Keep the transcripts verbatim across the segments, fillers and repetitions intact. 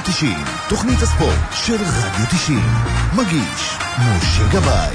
תשעים, תוכנית הספורט של רדיו תשעים. מגיש משה גבאי.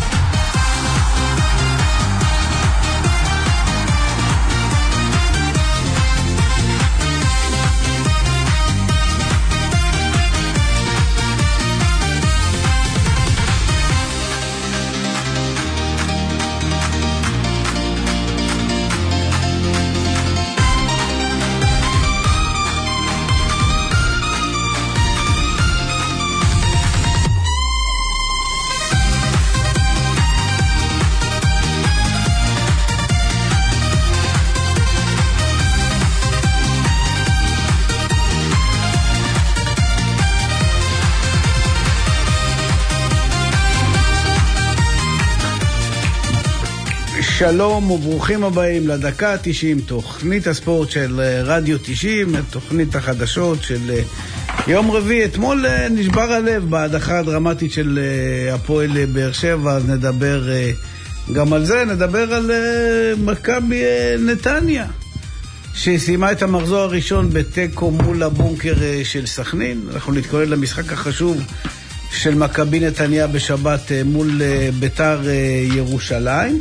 שלום וברוכים הבאים לדקה תשעים, תוכנית הספורט של רדיו תשעים, תוכנית החדשות של יום רביעי. אתמול נשבר הלב בהדחה הדרמטית של הפועל באר שבע, אז נדבר גם על זה. נדבר על מכבי נתניה שסיימה את המחזור הראשון בתיקו מול הבונקר של סכנין. אנחנו נתכונן למשחק החשוב של מכבי נתניה בשבת מול ביתר ירושלים.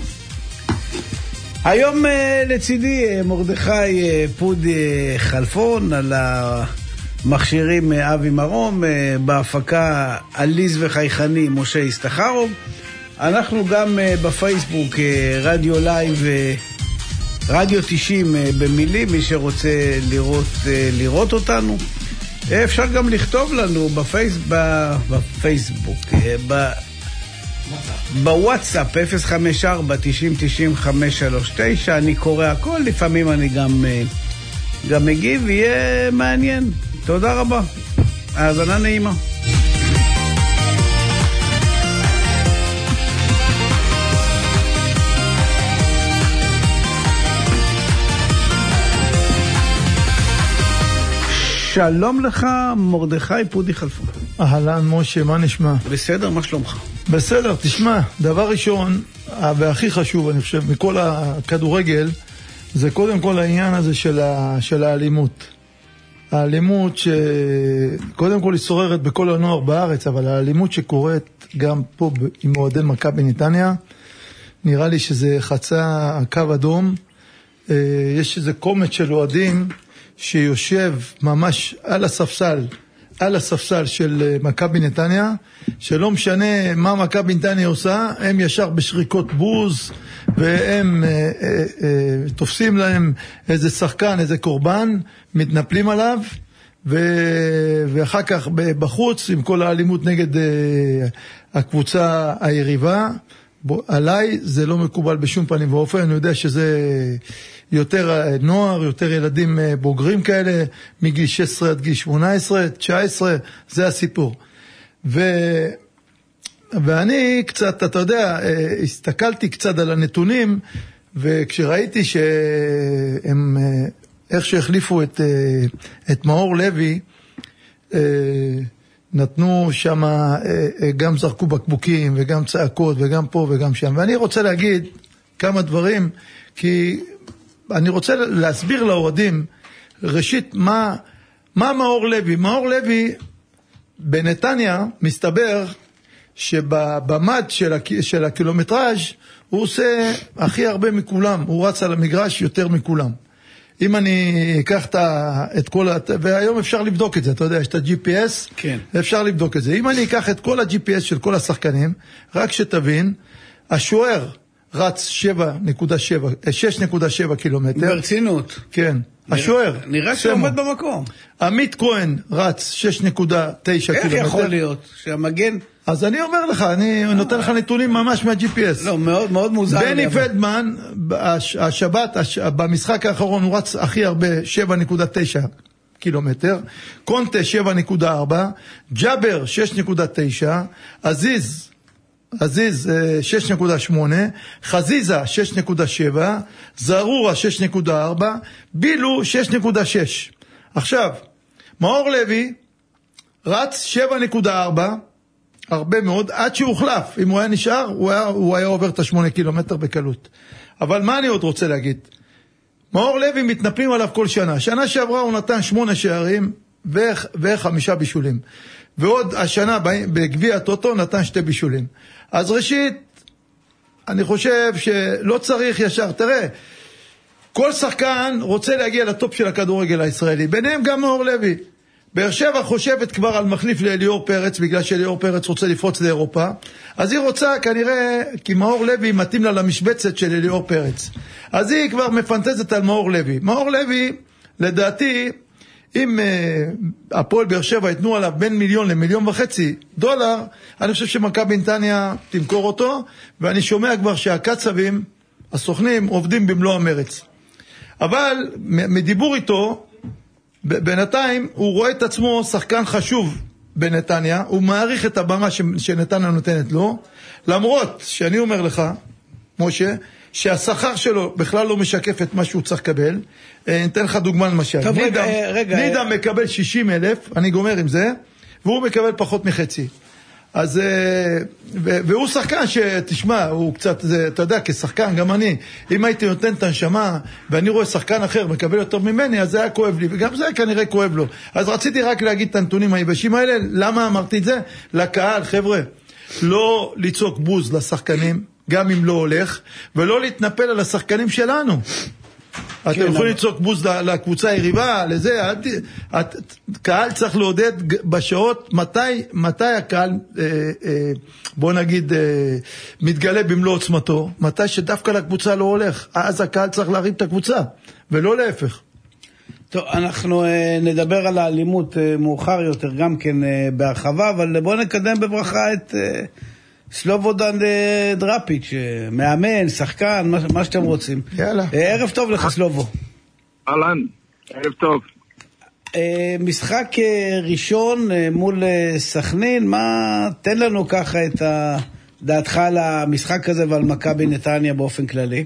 היום לצידי מרדכי פודי חלפון, על המכשירים אבי מרום, בהפקה עליז וחייכני משה הסתחרוב. אנחנו גם בפייסבוק רדיו לייב, רדיו תשעים במילים, מי שרוצה לראות, לראות אותנו. אפשר גם לכתוב לנו בפייס, בפייסבוק, ב... בוואטסאפ אפס חמש ארבע תשעים תשעים חמש שלוש תשע. אני קורא הכל, לפעמים אני גם גם מגיב, יהיה מעניין. תודה רבה, האזנה נעימה. שלום לך מרדכי פודי חלפון. אהלן משה, מה נשמע? בסדר, מה שלומך? בסדר, תשמע, דבר ראשון והכי חשוב אני חושב מכל הכדורגל, זה קודם כל העניין הזה של, ה, של האלימות. האלימות שקודם כל היא שוררת בכל הנוער בארץ, אבל האלימות שקורית גם פה עם מועדי מכבי נתניה, נראה לי שזה חצה הקו אדום. יש איזה קומץ של אוהדים שיושב ממש על הספסל, על הספסל של מכבי נתניה, שלא משנה מה מכבי נתניה עושה, הם ישר בשריקות בוז, והם אה, אה, אה, תופסים להם איזה שחקן, איזה קורבן, מתנפלים עליו, ו... ואחר כך בחוץ, עם כל האלימות נגד אה, הקבוצה היריבה, בו, עליי זה לא מקובל בשום פנים ואופן. אני יודע שזה יותר נוער, יותר ילדים בוגרים כאלה, מגיל שש עשרה עד גיל שמונה עשרה, תשע עשרה, זה הסיפור. ו... ואני קצת, אתה יודע, הסתכלתי קצת על הנתונים, וכשראיתי שהם, איך שהחליפו את, את מאור לוי, נתנו שם, גם זרקו בקבוקים, וגם צעקות, וגם פה וגם שם. ואני רוצה להגיד כמה דברים, כי אני רוצה להסביר לאוהדים, ראשית, מה, מה מאור לוי? מאור לוי בנתניה מסתבר שבמד של, של הקילומטראז' הוא עושה הכי הרבה מכולם, הוא רץ על המגרש יותר מכולם. אם אני אקח את כל, והיום אפשר לבדוק את זה, אתה יודע, יש את ה-ג'י פי אס, כן. אפשר לבדוק את זה. אם אני אקח את כל ה-ג'י פי אס של כל השחקנים, רק שתבין, השוער רץ שש נקודה שבע קילומטר. ברצינות. כן. השוער. נראה שעומד במקום. עמית כהן רץ שש נקודה תשע קילומטר. איך יכול להיות שהמגן... אז אני אומר לך, אני נותן לך נתונים ממש מה-ג'י פי אס. לא, מאוד מאוד מוזר. בני פלדמן, השבת, במשחק האחרון הוא רץ הכי הרבה, שבע נקודה תשע קילומטר. קונטה שבע נקודה ארבע, ג'אבר שש נקודה תשע, עזיז, עזיז שש נקודה שמונה, חזיזה שש נקודה שבע, זרורה שש נקודה ארבע, בילו שש נקודה שש. עכשיו, מאור לוי רץ שבע נקודה ארבע, הרבה מאוד, עד שהוחלף. אם הוא היה נשאר, הוא היה, הוא היה עובר את השמונה קילומטר בקלות. אבל מה אני עוד רוצה להגיד? מאור לוי מתנפלים עליו כל שנה. שנה שעברה הוא נתן שמונה שערים, וחמישה בישולים. ועוד השנה בגביע הטוטו נתן שתי בישולים. אז ראשית, אני חושב שלא צריך ישר, תראה, כל שחקן רוצה להגיע לטופ של הכדורגל הישראלי, ביניהם גם מאור לוי. באר שבע חושבת כבר על מחליף לאליאור פרץ, בגלל שאליאור פרץ רוצה לפרוץ לאירופה, אז היא רוצה כנראה, כי מאור לוי מתאים לה למשבצת של אליאור פרץ. אז היא כבר מפנטזת על מאור לוי. מאור לוי, לדעתי, אם uh, הפועל באר שבע יתנו עליו בין מיליון למיליון וחצי דולר, אני חושב שמכבי נתניה תמכור אותו, ואני שומע כבר שהקצבים, הסוכנים, עובדים במלוא המרץ. אבל מדיבור איתו, בינתיים הוא רואה את עצמו שחקן חשוב בנתניה, הוא מעריך את הבמה שנתניה נותנת לו, למרות שאני אומר לך, משה, שהשכר שלו בכלל לא משקף את מה שהוא צריך לקבל. ניתן לך דוגמה למשל. טוב, נידם, רגע, רגע. נידם מקבל שישים אלף, אני גומר עם זה, והוא מקבל פחות מחצי. אז, והוא שחקן שתשמע, הוא קצת, זה, אתה יודע, כשחקן, גם אני, אם הייתי נותן את הנשמה, ואני רואה שחקן אחר מקבל יותר ממני, אז זה היה כואב לי, וגם זה כנראה כואב לו. אז רציתי רק להגיד את הנתונים היבשים האלה. למה אמרתי את זה? לקהל, חבר'ה, לא לצעוק בוז לשחקנים, גם אם לא הולך, ולא להתנפל על השחקנים שלנו. אתם יכולים לצעוק בוז לקבוצה היריבה, לזה, הקהל צריך לעודד בשעות, מתי, מתי הקהל, בוא נגיד, מתגלה במלוא עוצמתו, מתי שדווקא לקבוצה לא הולך, אז הקהל צריך להרים את הקבוצה, ולא להפך. טוב, אנחנו נדבר על האלימות מאוחר יותר, גם כן בהרחבה, אבל בואו נקדם בברכה את סלובודן דראפיץ', מאמן, שחקן, מה, מה שאתם רוצים. יאללה. ערב טוב לך, סלובו. אהלן, ערב טוב. משחק ראשון מול סכנין, מה, תן לנו ככה את דעתך על המשחק הזה ועל מכבי נתניה באופן כללי.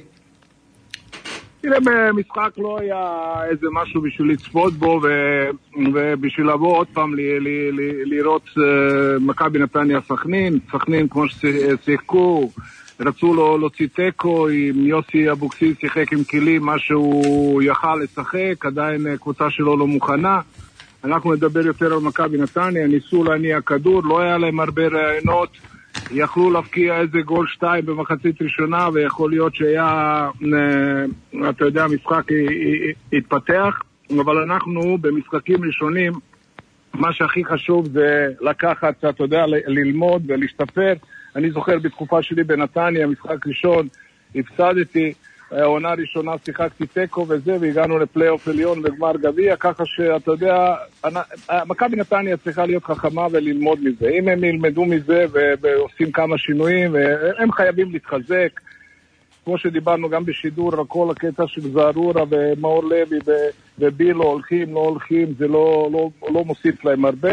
תראה, במשחק לא היה איזה משהו בשביל לצפות בו, ובשביל לבוא עוד פעם לראות מכבי נתניה סכנין, סכנין כמו ששיחקו, רצו לו להוציא תיקו, עם יוסי אבוקסיס שיחק עם כלים, מה שהוא יכל לשחק, עדיין קבוצה שלו לא מוכנה. אנחנו נדבר יותר על מכבי נתניה, ניסו להניע כדור, לא היה להם הרבה רעיונות, יכלו להפקיע איזה גול שתיים במחצית ראשונה, ויכול להיות שהיה, אתה יודע, משחק התפתח, אבל אנחנו במשחקים ראשונים, מה שהכי חשוב זה לקחת, אתה יודע, ללמוד ולהשתפר. אני זוכר בתקופה שלי בנתניה, משחק ראשון, הפסדתי, העונה ראשונה שיחקתי טקו וזה, והגענו לפלייאוף עליון וגמר גביע, ככה שאתה יודע, מכבי נתניה צריכה להיות חכמה וללמוד מזה. אם הם ילמדו מזה ועושים כמה שינויים, הם חייבים להתחזק, כמו שדיברנו גם בשידור, כל הקטע של זערורה ומאור לוי ובילו הולכים, לא הולכים, זה לא, לא, לא מוסיף להם הרבה.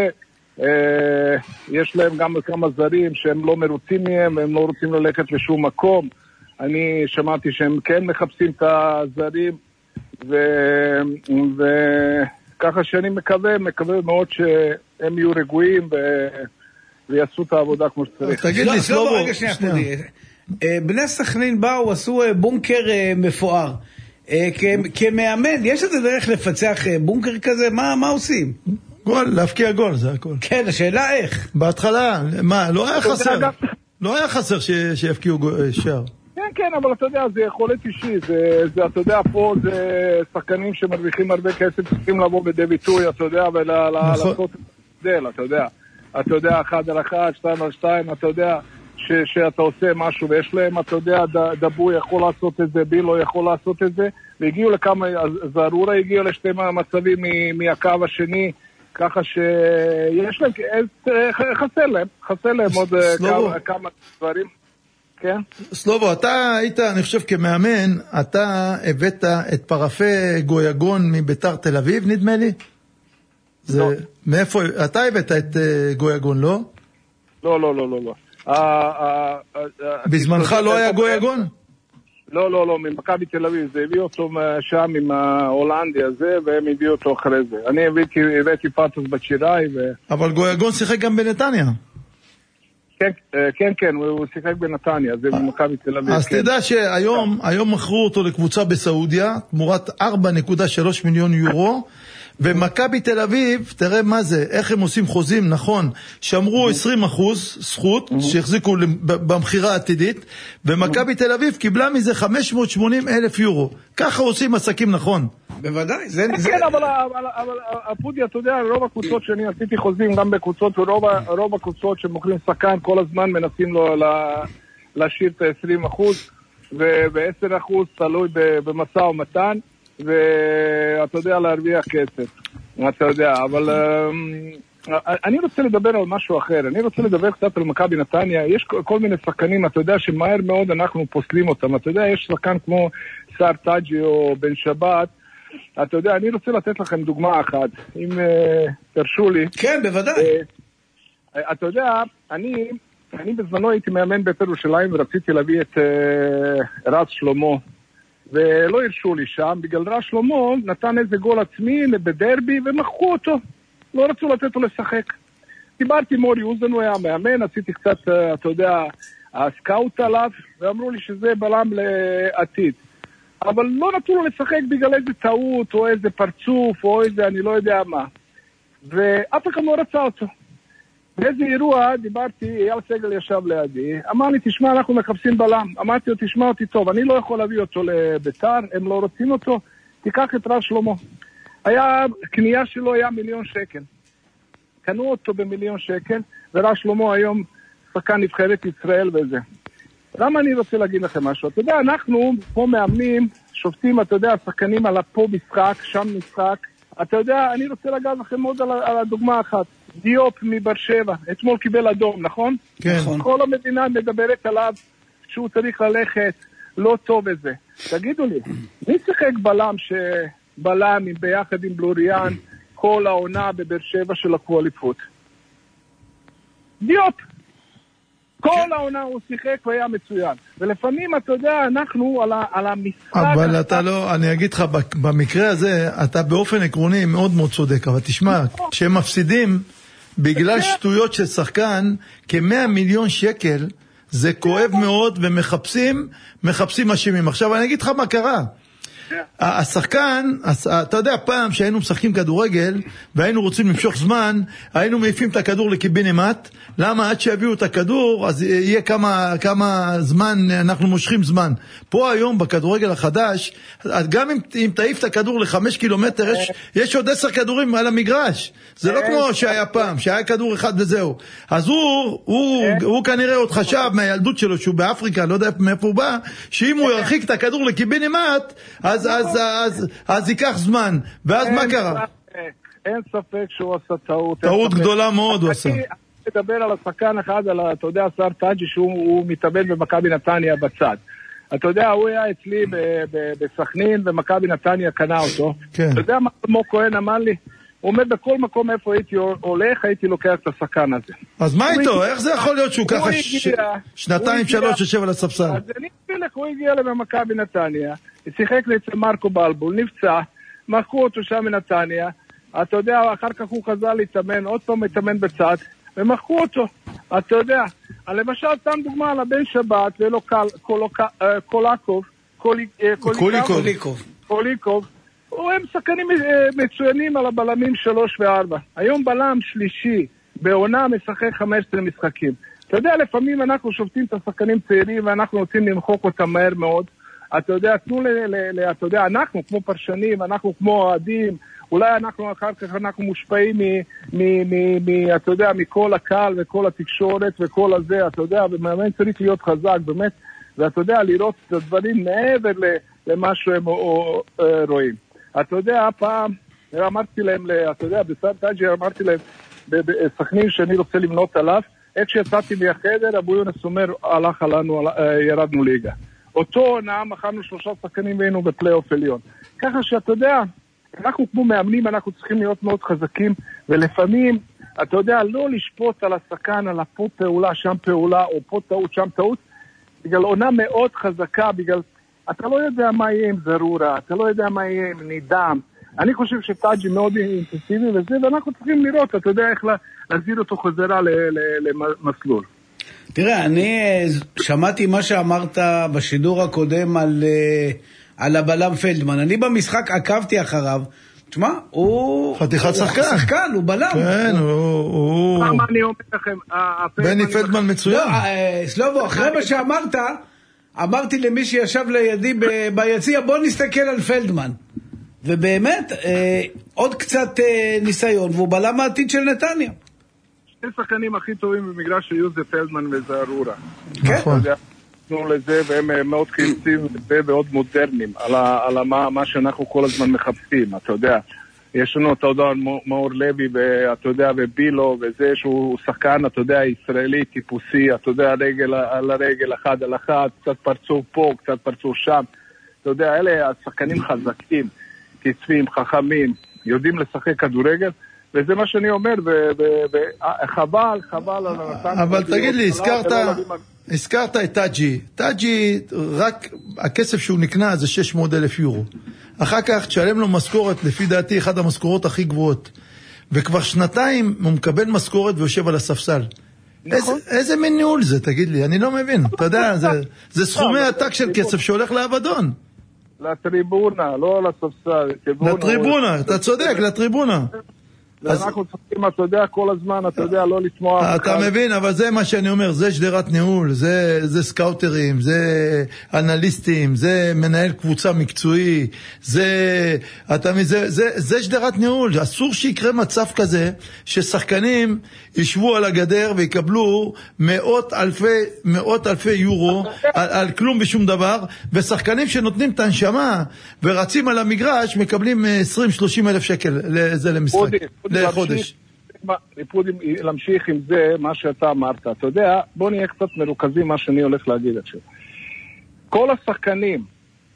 יש להם גם כמה זרים שהם לא מרוצים מהם, הם לא רוצים ללכת לשום מקום. אני שמעתי שהם כן מחפשים את הזרים, וככה שאני מקווה, מקווה מאוד שהם יהיו רגועים ויעשו את העבודה כמו שצריך. תגיד לי, סלובו, רגע שנייה, בני סכנין באו, עשו בונקר מפואר. כמאמן, יש איזה דרך לפצח בונקר כזה? מה עושים? גול, להפקיע גול, זה הכל. כן, השאלה איך? בהתחלה, מה, לא היה חסר, לא היה חסר שיפקיעו שער. כן, כן, אבל אתה יודע, זה יכולת אישי, זה, זה, אתה יודע, פה זה שחקנים שמרוויחים הרבה כסף, צריכים לבוא בדי ביטוי, אתה יודע, ולעשות את זה, אתה יודע, אתה יודע, אחד על אחד, שתיים על שתיים, אתה יודע, ש, שאתה עושה משהו, ויש להם, אתה יודע, דבו יכול לעשות את זה, בילו יכול לעשות את זה, והגיעו לכמה, זערורה הגיעו לשתי מצבים מהקו השני, ככה שיש להם, חסר להם, חסר להם עוד כמה, כמה דברים. כן. סלובו, אתה היית, אני חושב כמאמן, אתה הבאת את פרפה גויגון מביתר תל אביב, נדמה לי? לא. זה, מאיפה, אתה הבאת את גויגון, לא? לא, לא, לא, לא, לא. בזמנך לא היה גויגון? לא, לא, לא, ממכבי תל אביב, זה הביא אותו שם עם ההולנדי הזה, והם הביאו אותו אחרי זה. אני הבאתי פטוס בצ'יראי ו... אבל גויגון שיחק גם בנתניה. כן, כן, כן, הוא שיחק בנתניה, זה ממכבי תל אביב. אז תדע שהיום, היום מכרו אותו לקבוצה בסעודיה, תמורת ארבע נקודה שלוש מיליון יורו, ומכבי תל אביב, תראה מה זה, איך הם עושים חוזים, נכון, שמרו עשרים אחוז זכות, שהחזיקו במחירה העתידית, ומכבי תל אביב קיבלה מזה חמש מאות ושמונים אלף יורו. ככה עושים עסקים נכון. בוודאי, זה... כן, אבל הפודי, אתה יודע, רוב הקבוצות שאני עשיתי חוזים גם בקבוצות, ורוב הקבוצות שמוכרים שחקן כל הזמן מנסים לו להשאיר את ה-עשרים אחוז, ו-עשרה אחוז תלוי במשא ומתן, ואתה יודע להרוויח כסף, אתה יודע, אבל אני רוצה לדבר על משהו אחר, אני רוצה לדבר קצת על מכבי נתניה, יש כל מיני שחקנים, אתה יודע שמהר מאוד אנחנו פוסלים אותם, אתה יודע, יש שחקן כמו סער טאג'י או בן שבת, אתה יודע, אני רוצה לתת לכם דוגמה אחת, אם תרשו לי. כן, בוודאי. אתה יודע, אני, אני בזמנו הייתי מאמן בית"ר ירושלים ורציתי להביא את רז שלמה, ולא הרשו לי שם, בגלל רז שלמה נתן איזה גול עצמי בדרבי ומחקו אותו, לא רצו לתת לו לשחק. דיברתי עם מורי אוזן, הוא היה מאמן, עשיתי קצת, אתה יודע, הסקאוט עליו, ואמרו לי שזה בלם לעתיד. אבל לא נתנו לו לשחק בגלל איזה טעות, או איזה פרצוף, או איזה אני לא יודע מה. ואף אחד לא רצה אותו. באיזה אירוע דיברתי, אייל סגל ישב לידי, אמר לי, תשמע, אנחנו מחפשים בלם. אמרתי לו, תשמע אותי טוב, אני לא יכול להביא אותו לביתר, הם לא רוצים אותו, תיקח את רז שלמה. היה, קנייה שלו היה מיליון שקל. קנו אותו במיליון שקל, ורז שלמה היום שחקן נבחרת ישראל וזה. למה אני רוצה להגיד לכם משהו? אתה יודע, אנחנו פה מאמנים, שופטים, אתה יודע, שחקנים על פה משחק, שם משחק. אתה יודע, אני רוצה לגעת לכם עוד על, על הדוגמה אחת. דיופ מבר שבע, אתמול קיבל אדום, נכון? כן. כל המדינה מדברת עליו שהוא צריך ללכת, לא טוב איזה. תגידו לי, מי שחק בלם שבלם ביחד עם בלוריאן כל העונה בבר שבע של הקואליפות? דיופ. כל העונה הוא שיחק והיה מצוין. ולפעמים, אתה יודע, אנחנו על, ה, על המשחק... אבל אתה לא, אני אגיד לך, במקרה הזה, אתה באופן עקרוני מאוד מאוד צודק, אבל תשמע, כשהם מפסידים, בגלל שטויות של שחקן, כמאה מיליון שקל, זה כואב מאוד, ומחפשים, מחפשים אשמים. עכשיו, אני אגיד לך מה קרה. השחקן, אתה יודע, פעם שהיינו משחקים כדורגל והיינו רוצים למשוך זמן, היינו מעיפים את הכדור לקיבינימט. למה? עד שיביאו את הכדור אז יהיה כמה, כמה זמן אנחנו מושכים זמן. פה היום בכדורגל החדש, גם אם, אם תעיף את הכדור לחמש קילומטר, יש, יש עוד עשר כדורים על המגרש. זה לא כמו שהיה פעם, שהיה כדור אחד וזהו. אז הוא, הוא, הוא כנראה עוד חשב מהילדות שלו שהוא באפריקה, לא יודע מאיפה הוא בא, שאם הוא ירחיק את הכדור לקיבינימט, אז, אז, אז, אז, אז ייקח זמן. ואז מה קרה? אין ספק שהוא עשה טעות. טעות גדולה מאוד הוא עשה. אני מדבר על השחקן אחד, על, אתה יודע, סער טאג'י, שהוא מתאבד במכבי נתניה בצד. אתה יודע, הוא היה אצלי בסכנין, ומכבי נתניה קנה אותו. אתה יודע מה כמו כהן אמר לי? הוא אומר, בכל מקום איפה הייתי הולך, הייתי לוקח את השחקן הזה. אז מה איתו? איך זה יכול להיות שהוא ככה שנתיים, שלוש, ששב על הספסל? אז אני אגיד לך, הוא הגיע למכבי נתניה, שיחק אצל מרקו בלבול, נפצע, מחקו אותו שם מנתניה, אתה יודע, אחר כך הוא חזר להתאמן, עוד פעם מתאמן בצד, ומחקו אותו, אתה יודע. למשל, סתם דוגמה על הבן שבת, ולא קולקוב, קוליקוב, קוליקוב, הם שחקנים מצוינים על הבלמים שלוש וארבע. היום בלם שלישי, בעונה משחק חמש עשרה משחקים. אתה יודע, לפעמים אנחנו שופטים את השחקנים צעירים, ואנחנו רוצים למחוק אותם מהר מאוד. אתה יודע, תנו ל... ל, ל אתה יודע, אנחנו כמו פרשנים, אנחנו כמו אוהדים, אולי אנחנו אחר כך אנחנו מושפעים מ... מ, מ, מ אתה יודע, מכל הקהל וכל התקשורת וכל הזה, אתה יודע, ומאמן צריך להיות חזק, באמת, ואתה יודע, לראות את הדברים מעבר למה שהם רואים. אתה יודע, פעם, אמרתי להם, אתה יודע, בסער טאג'י אמרתי להם, בסכנין שאני רוצה למנות עליו, איך שיצאתי מהחדר, אבו יונס אומר, הלך עלינו, ירדנו ליגה. אותו נעם, מכרנו שלושה שחקנים והיינו בפלייאוף עליון. ככה שאתה יודע, אנחנו כמו מאמנים, אנחנו צריכים להיות מאוד חזקים, ולפעמים, אתה יודע, לא לשפוט על השחקן, על פה פעולה, שם פעולה, או פה טעות, שם טעות, בגלל עונה מאוד חזקה, בגלל, אתה לא יודע מה יהיה עם זרורה, אתה לא יודע מה יהיה עם נידם. אני חושב שטאג'י מאוד אינטנסיבי וזה, ואנחנו צריכים לראות, אתה יודע איך להחזיר אותו חזרה למסלול. תראה, אני שמעתי מה שאמרת בשידור הקודם על, על הבלם פלדמן. אני במשחק עקבתי אחריו. תשמע, הוא... חתיכת שחקן. שחקן, הוא בלם. כן, הוא... מה אני אומר לכם? בני פלדמן מצוין. סלובו, אחרי מה שאמרת, אמרתי למי שישב לידי ביציע, בוא נסתכל על פלדמן. ובאמת, עוד קצת ניסיון, והוא בלם העתיד של נתניה. שני שחקנים הכי טובים במגרש שיהיו זה פלדמן וזערורה. נכון. נתנו לזה, והם מאוד קריצים ומאוד מודרניים, על מה שאנחנו כל הזמן מחפשים, אתה יודע. יש לנו, אתה יודע, מאור לוי, ואתה יודע, ובילו, וזה שהוא שחקן, אתה יודע, ישראלי, טיפוסי, אתה יודע, רגל על הרגל, אחד על אחד, קצת פרצוף פה, קצת פרצוף שם. אתה יודע, אלה השחקנים חזקים, קצפים, חכמים, יודעים לשחק כדורגל, וזה מה שאני אומר, וחבל, חבל על הנתן. אבל תגיד לי, הזכרת, הזכרת את טאג'י. טאג'י, רק הכסף שהוא נקנה זה שש מאות אלף יורו. אחר כך תשלם לו משכורת, לפי דעתי, אחד המשכורות הכי גבוהות. וכבר שנתיים הוא מקבל משכורת ויושב על הספסל. איזה, איזה מין ניהול זה, תגיד לי? אני לא מבין. אתה יודע, זה, זה סחומי עתק של כסף שהולך לאבדון. לטריבונה, לא לספסל. לטריבונה, אתה צודק, לטריבונה. אנחנו צריכים, אתה יודע, כל הזמן, אתה יודע, לא לשמוע... אתה מבין, אבל זה מה שאני אומר, זה שדרת ניהול, זה, זה סקאוטרים, זה אנליסטים, זה מנהל קבוצה מקצועי, זה, אתה מבין, זה, זה, זה שדרת ניהול. אסור שיקרה מצב כזה, ששחקנים ישבו על הגדר ויקבלו מאות אלפי, מאות אלפי יורו, על, על כלום ושום דבר, ושחקנים שנותנים את הנשמה, ורצים על המגרש, מקבלים עשרים שלושים אלף שקל לזה למשחק. לחודש. להמשיך עם זה, מה שאתה אמרת. אתה יודע, בוא נהיה קצת מרוכזים מה שאני הולך להגיד עכשיו. כל השחקנים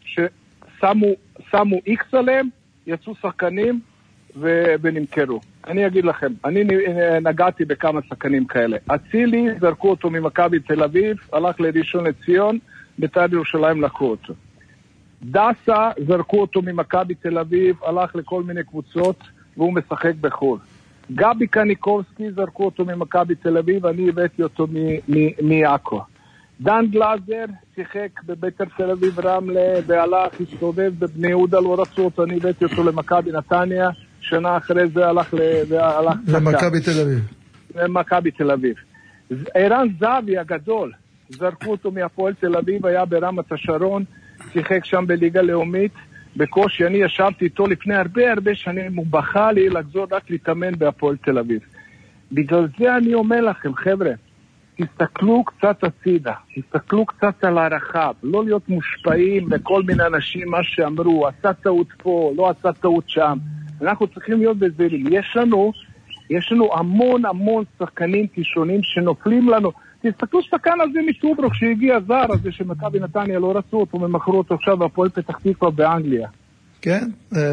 ששמו איקס עליהם, יצאו שחקנים ונמכרו. אני אגיד לכם, אני נגעתי בכמה שחקנים כאלה. אצילי, זרקו אותו ממכבי תל אביב, הלך לראשון לציון, בית"ר ירושלים לקחו אותו. דסה, זרקו אותו ממכבי תל אביב, הלך לכל מיני קבוצות, והוא משחק בחול. גבי קניקובסקי, זרקו אותו ממכבי תל אביב, אני הבאתי אותו מיעקו. דן גלאזר, שיחק בבית"ר תל אביב רמלה, והלך, הסתובב בבני יהודה, לא רצו אותו, אני הבאתי אותו למכבי נתניה, שנה אחרי זה הלך למכבי תל אביב. למכבי תל אביב. ערן זהבי הגדול, זרקו אותו מהפועל תל אביב, היה ברמת השרון, שיחק שם בליגה לאומית, בקושי, אני ישבתי איתו לפני הרבה הרבה שנים, הוא בכה לי לחזור רק להתאמן בהפועל תל אביב. בגלל זה אני אומר לכם, חבר'ה, תסתכלו קצת הצידה, תסתכלו קצת על הרחב, לא להיות מושפעים בכל מיני אנשים, מה שאמרו, עשה טעות פה, לא עשה טעות שם. אנחנו צריכים להיות בזהירים. יש לנו, יש לנו המון המון שחקנים כישרונים שנופלים לנו. תסתכלו שחקן הזה מטוברוק שהגיע זר, הזה שמכבי נתניה לא רצו אותו, ומכרו אותו עכשיו בהפועל פתח תקווה באנגליה. כן?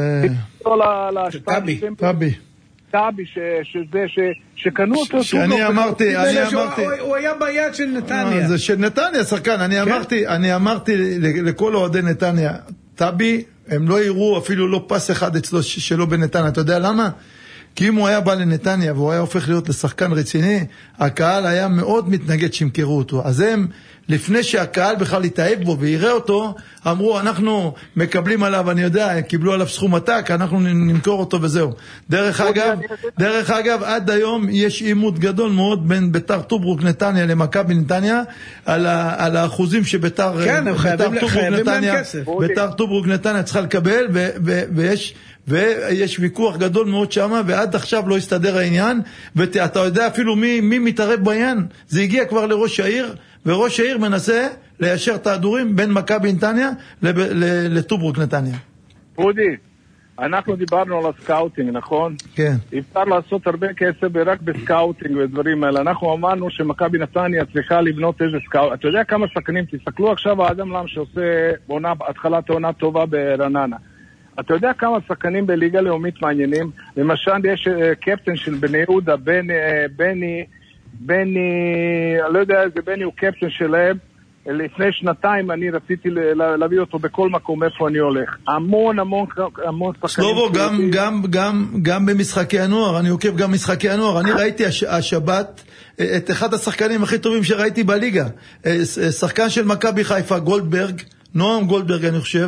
טאבי. טאבי. טאבי, שזה, שקנו אותו... שאני אמרתי, אני אמרתי... הוא היה ביד של נתניה. זה של נתניה, שחקן. אני אמרתי, אני אמרתי לכל אוהדי נתניה, טאבי, הם לא יראו אפילו לא פס אחד אצלו שלו בנתניה. אתה יודע למה? כי אם הוא היה בא לנתניה והוא היה הופך להיות לשחקן רציני, הקהל היה מאוד מתנגד שימכרו אותו. אז הם, לפני שהקהל בכלל יתאהב בו ויראה אותו, אמרו, אנחנו מקבלים עליו, אני יודע, קיבלו עליו סכום עתק, אנחנו נמכור אותו וזהו. דרך אגב, דרך אגב, עד היום יש עימות גדול מאוד בין בית"ר טוברוק נתניה למכבי נתניה, על, ה, על האחוזים שבית"ר כן, נתניה, בית"ר טוברוק נתניה צריכה לקבל, ו, ו, ויש... ויש ויכוח גדול מאוד שמה, ועד עכשיו לא הסתדר העניין, ואתה יודע אפילו מי, מי מתערב בעניין. זה הגיע כבר לראש העיר, וראש העיר מנסה ליישר את ההדורים בין מכבי נתניה לטוברוק נתניה. פודי, אנחנו דיברנו על הסקאוטינג, נכון? כן. אפשר לעשות הרבה כסף רק בסקאוטינג ודברים האלה. אנחנו אמרנו שמכבי נתניה צריכה לבנות איזה סקאוט. אתה יודע כמה שחקנים, תסתכלו עכשיו האדם לם שעושה עונה, התחלת עונה טובה ברננה. אתה יודע כמה שחקנים בליגה לאומית מעניינים? למשל, יש קפטן של בני יהודה, בני, בני, בני, אני לא יודע איזה בני הוא קפטן שלהם. לפני שנתיים אני רציתי להביא אותו בכל מקום איפה אני הולך. המון המון המון שחקנים. סלובו, גם, גם, גם, גם במשחקי הנוער, אני עוקב גם במשחקי הנוער. אני ראיתי הש, השבת את אחד השחקנים הכי טובים שראיתי בליגה. שחקן של מכבי חיפה, גולדברג, נועם גולדברג אני חושב.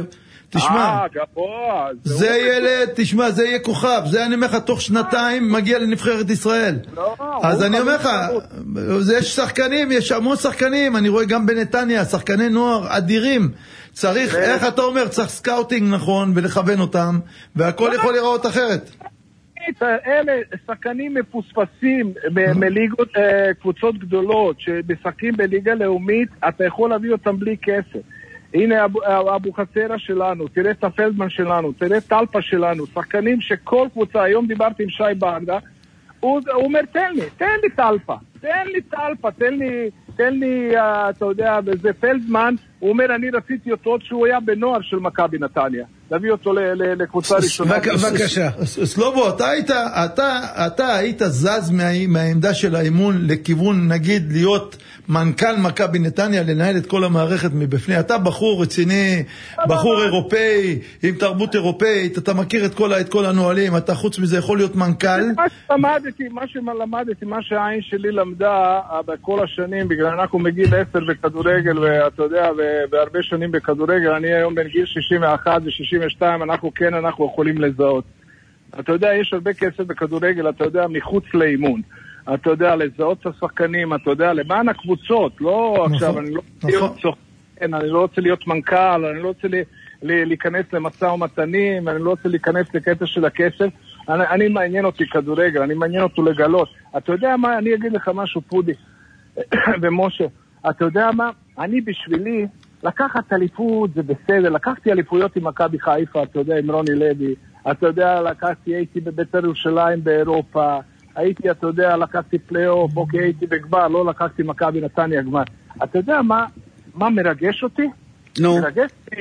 תשמע, גבוה, זה ילד, תשמע, זה יהיה כוכב, זה אני אומר לך, תוך שנתיים מגיע לנבחרת ישראל. לא, אז אני אומר לך, יש שחקנים, יש המון שחקנים, אני רואה גם בנתניה, שחקני נוער אדירים. צריך, איך אתה אומר, צריך סקאוטינג נכון, ולכוון אותם, והכל יכול לראות אחרת. אלה שחקנים מפוספסים מליגות, קבוצות גדולות, שמשחקים בליגה לאומית, אתה יכול להביא אותם בלי כסף. הנה אבו חסרה שלנו, תראה את הפלדמן שלנו, תראה את טלפה שלנו, שחקנים שכל קבוצה, היום דיברתי עם שי ברדה, הוא, הוא אומר, תן לי, תן לי טלפה, תן לי טלפה, תן לי, תן לי, uh, אתה יודע, וזה פלדמן, הוא אומר, אני רציתי אותו עוד שהוא היה בנוער של מכבי נתניה. להביא אותו לקבוצה ראשונה. בבקשה. סלובו, אתה היית, אתה, אתה היית זז מהעמדה של האימון לכיוון, נגיד, להיות מנכ"ל מכבי נתניה, לנהל את כל המערכת מבפני. אתה בחור רציני, בחור אירופאי, עם תרבות אירופאית, אתה מכיר את כל, את כל הנועלים, אתה חוץ מזה יכול להיות מנכ"ל. מה שלמדתי, מה שלמדתי, מה שהעין שלי למדה בכל השנים, בגלל אנחנו מגיל עשר בכדורגל, ואתה יודע, והרבה שנים בכדורגל, אני היום בין גיל שישים ואחת ו-שישים ושתיים, אנחנו כן, אנחנו יכולים לזהות. אתה יודע, יש הרבה כסף בכדורגל, אתה יודע, מחוץ לאימון. אתה יודע, לזהות את השחקנים, אתה יודע, למען הקבוצות, לא עכשיו, אני לא רוצה להיות סוכן, אני לא רוצה להיות מנכ"ל, אני לא רוצה להיכנס למשא ומתנים, אני לא רוצה להיכנס לקטע של הכסף. אני מעניין אותי כדורגל, אני מעניין אותו לגלות. אתה יודע מה, אני אגיד לך משהו, פודי ומשה, אתה יודע מה, אני בשבילי, לקחת אליפות זה בסדר, לקחתי אליפויות עם מכבי חיפה, אתה יודע, עם רוני לוי, אתה יודע, לקחתי, הייתי בבית"ר ירושלים באירופה, הייתי, אתה יודע, לקחתי פלייאוף, אוקיי, הייתי בגמר, לא לקחתי מכבי נתניה גמר. אתה יודע מה, מה מרגש אותי? נו. מרגש אותי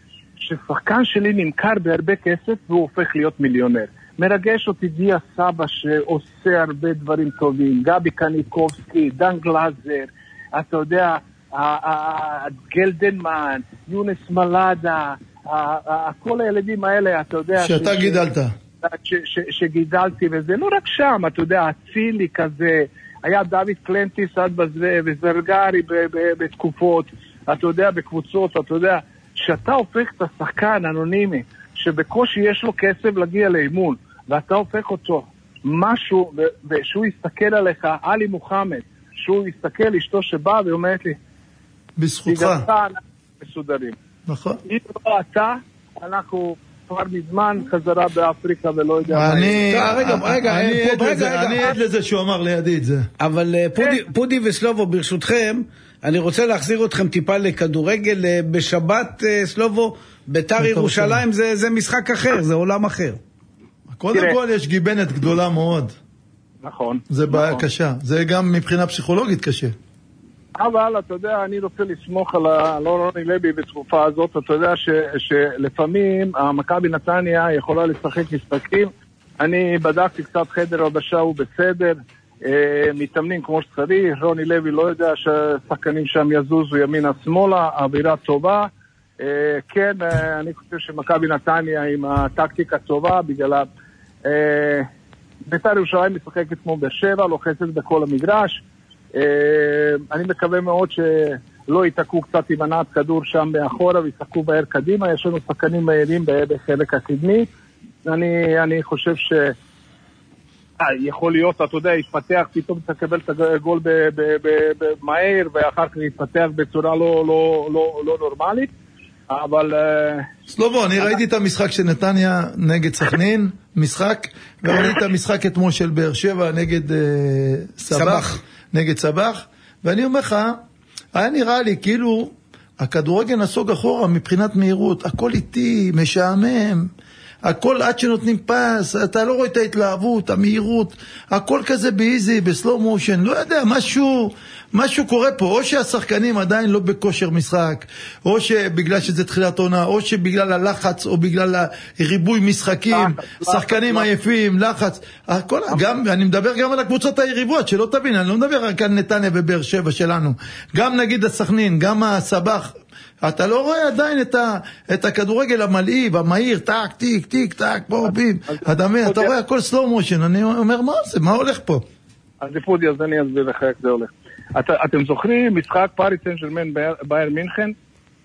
ששחקן שלי נמכר בהרבה כסף והוא הופך להיות מיליונר. מרגש אותי דיה סבא שעושה הרבה דברים טובים, גבי קניקובסקי, דן גלאזר, אתה יודע, גלדנמן, יונס מלאדה, כל הילדים האלה, אתה יודע... שאתה גידלת. שגידלתי וזה, לא רק שם, אתה יודע, הצילי כזה, היה דוד קלנטיס עד בזה, וזרגרי בתקופות, אתה יודע, בקבוצות, אתה יודע, שאתה הופך את השחקן אנונימי, שבקושי יש לו כסף להגיע לאימון, ואתה הופך אותו משהו, ושהוא יסתכל עליך, עלי מוחמד, שהוא יסתכל אשתו שבא ואומרת לי, בזכותך. מסודרים. נכון. אם לא אתה, אנחנו כבר מזמן חזרה באפריקה ולא יודע אני, מה... רגע, רגע, אני עד לזה שהוא אמר לידי את זה. אבל פודי וסלובו, ברשותכם, אני רוצה להחזיר אתכם טיפה לכדורגל. בשבת, סלובו, בית"ר ירושלים זה משחק אחר, זה עולם אחר. קודם כל יש גיבנת גדולה מאוד. נכון. זה בעיה קשה. זה גם מבחינה פסיכולוגית קשה. אבל אתה יודע, אני רוצה לסמוך על לא רוני לוי בתקופה הזאת. אתה יודע ש, שלפעמים המכבי נתניה יכולה לשחק משחקים. אני בדקתי קצת חדר הלבשה, הוא בסדר, אה, מתאמנים כמו שצריך. רוני לוי לא יודע ששחקנים שם יזוזו ימינה שמאלה, אווירה טובה. אה, כן, אה, אני חושב שמכבי נתניה עם הטקטיקה טובה, בגלל אה, בית"ר ירושלים משחקת כמו באר שבע, לוחצת בכל המגרש. אני מקווה מאוד שלא יתעקו קצת עם הנעת כדור שם מאחורה וישחקו בהר קדימה. יש לנו שחקנים מהירים בחלק הקדמי. אני, אני חושב ש... יכול להיות, אתה יודע, יתפתח, פתאום תקבל את הגול במהר ואחר כך יתפתח בצורה לא, לא, לא, לא נורמלית. אבל... סלובו, אני ראיתי את המשחק של נתניה נגד סכנין, משחק, וראיתי את המשחק אתמול של באר שבע נגד סבח. נגד סבח, ואני אומר לך, היה נראה לי כאילו הכדורגל נסוג אחורה מבחינת מהירות, הכל איטי, משעמם, הכל עד שנותנים פס, אתה לא רואה את ההתלהבות, המהירות, הכל כזה באיזי, בסלו מושן, לא יודע, משהו, משהו קורה פה, או שהשחקנים עדיין לא בכושר משחק, או שבגלל שזה תחילת עונה, או שבגלל הלחץ, או בגלל הריבוי משחקים, שחקנים עייפים, לחץ, הכל, גם, אני מדבר גם על הקבוצות היריבות, שלא תבין, אני לא מדבר רק על נתניה ובאר שבע שלנו, גם נגיד הסכנין, גם הסבח, אתה לא רואה עדיין את, ה, את הכדורגל המלאיב, המהיר, טק, טיק, טיק, טק, בורבים, אדמי, אתה רואה הכל סלו מושן, אני אומר, מה זה, מה הולך פה? אז פודי, אז אני אסביר לך איך זה הולך. את, אתם זוכרים משחק פאריס סן ז'רמן באייר מינכן?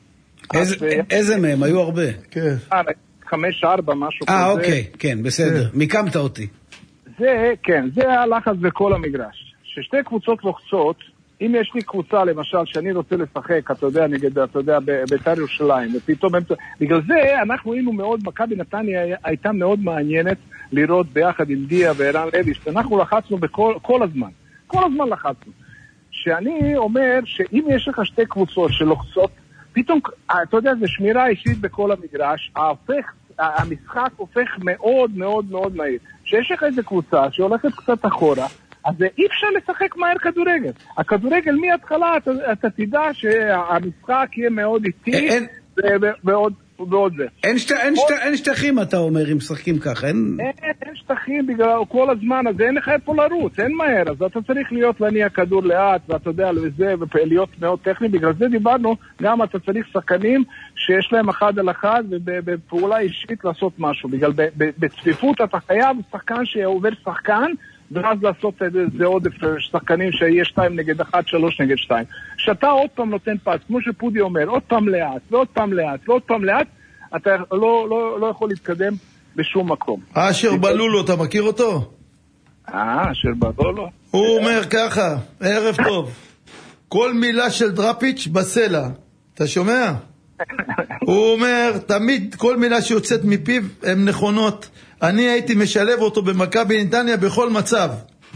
איזה מהם? היו הרבה. כן. חמש, ארבע, משהו כזה. אה, אוקיי, כן, בסדר. מיקמת אותי. זה, כן, זה הלחץ בכל המגרש. ששתי קבוצות לוחצות, אם יש לי קבוצה, למשל, שאני רוצה לשחק, אתה יודע, נגד, אתה יודע, בית"ר ירושלים, ופתאום, בגלל זה אנחנו היינו מאוד, מכבי נתניה הייתה מאוד מעניינת לראות ביחד עם דיה וערן לוי, שאנחנו לחצנו בכל, כל הזמן. כל הזמן לחצנו. שאני אומר שאם יש לך שתי קבוצות שלוחצות, פתאום, אתה יודע, זה שמירה אישית בכל המגרש, ההפך, המשחק הופך מאוד מאוד מאוד מהיר. שיש לך איזו קבוצה שהולכת קצת אחורה, אז אי אפשר לשחק מהר כדורגל. הכדורגל מההתחלה, אתה, אתה תדע שהמשחק יהיה מאוד איטי ועוד, ועוד זה. אין, שט, אין, שט, אין שטחים, אתה אומר, אם משחקים ככה. אין... אין, אין שטחים בגלל כל הזמן, אז אין לך איפה לרוץ, אין מהר. אז אתה צריך להיות להניע כדור לאט, ואתה יודע, וזה, ולהיות מאוד טכני. בגלל זה דיברנו, גם אתה צריך שחקנים שיש להם אחד על אחד, ובפעולה אישית לעשות משהו. בגלל בצפיפות אתה חייב שחקן שעובר שחקן, ואז לעשות איזה עודף שחקנים שיהיה שתיים נגד אחד, שלוש נגד שתיים. שאתה עוד פעם נותן פס, כמו שפודי אומר, עוד פעם לאט, ועוד פעם לאט, ועוד פעם לאט, אתה לא, לא, לא יכול להתקדם בשום מקום. אשר בלולו, אתה מכיר אותו? אה, אשר בלולו. הוא אומר ככה, ערב טוב, כל מילה של דראפיץ' בסלע, אתה שומע? הוא אומר, תמיד כל מילה שיוצאת מפיו הן נכונות. אני הייתי משלב אותו במכבי נתניה בכל מצב.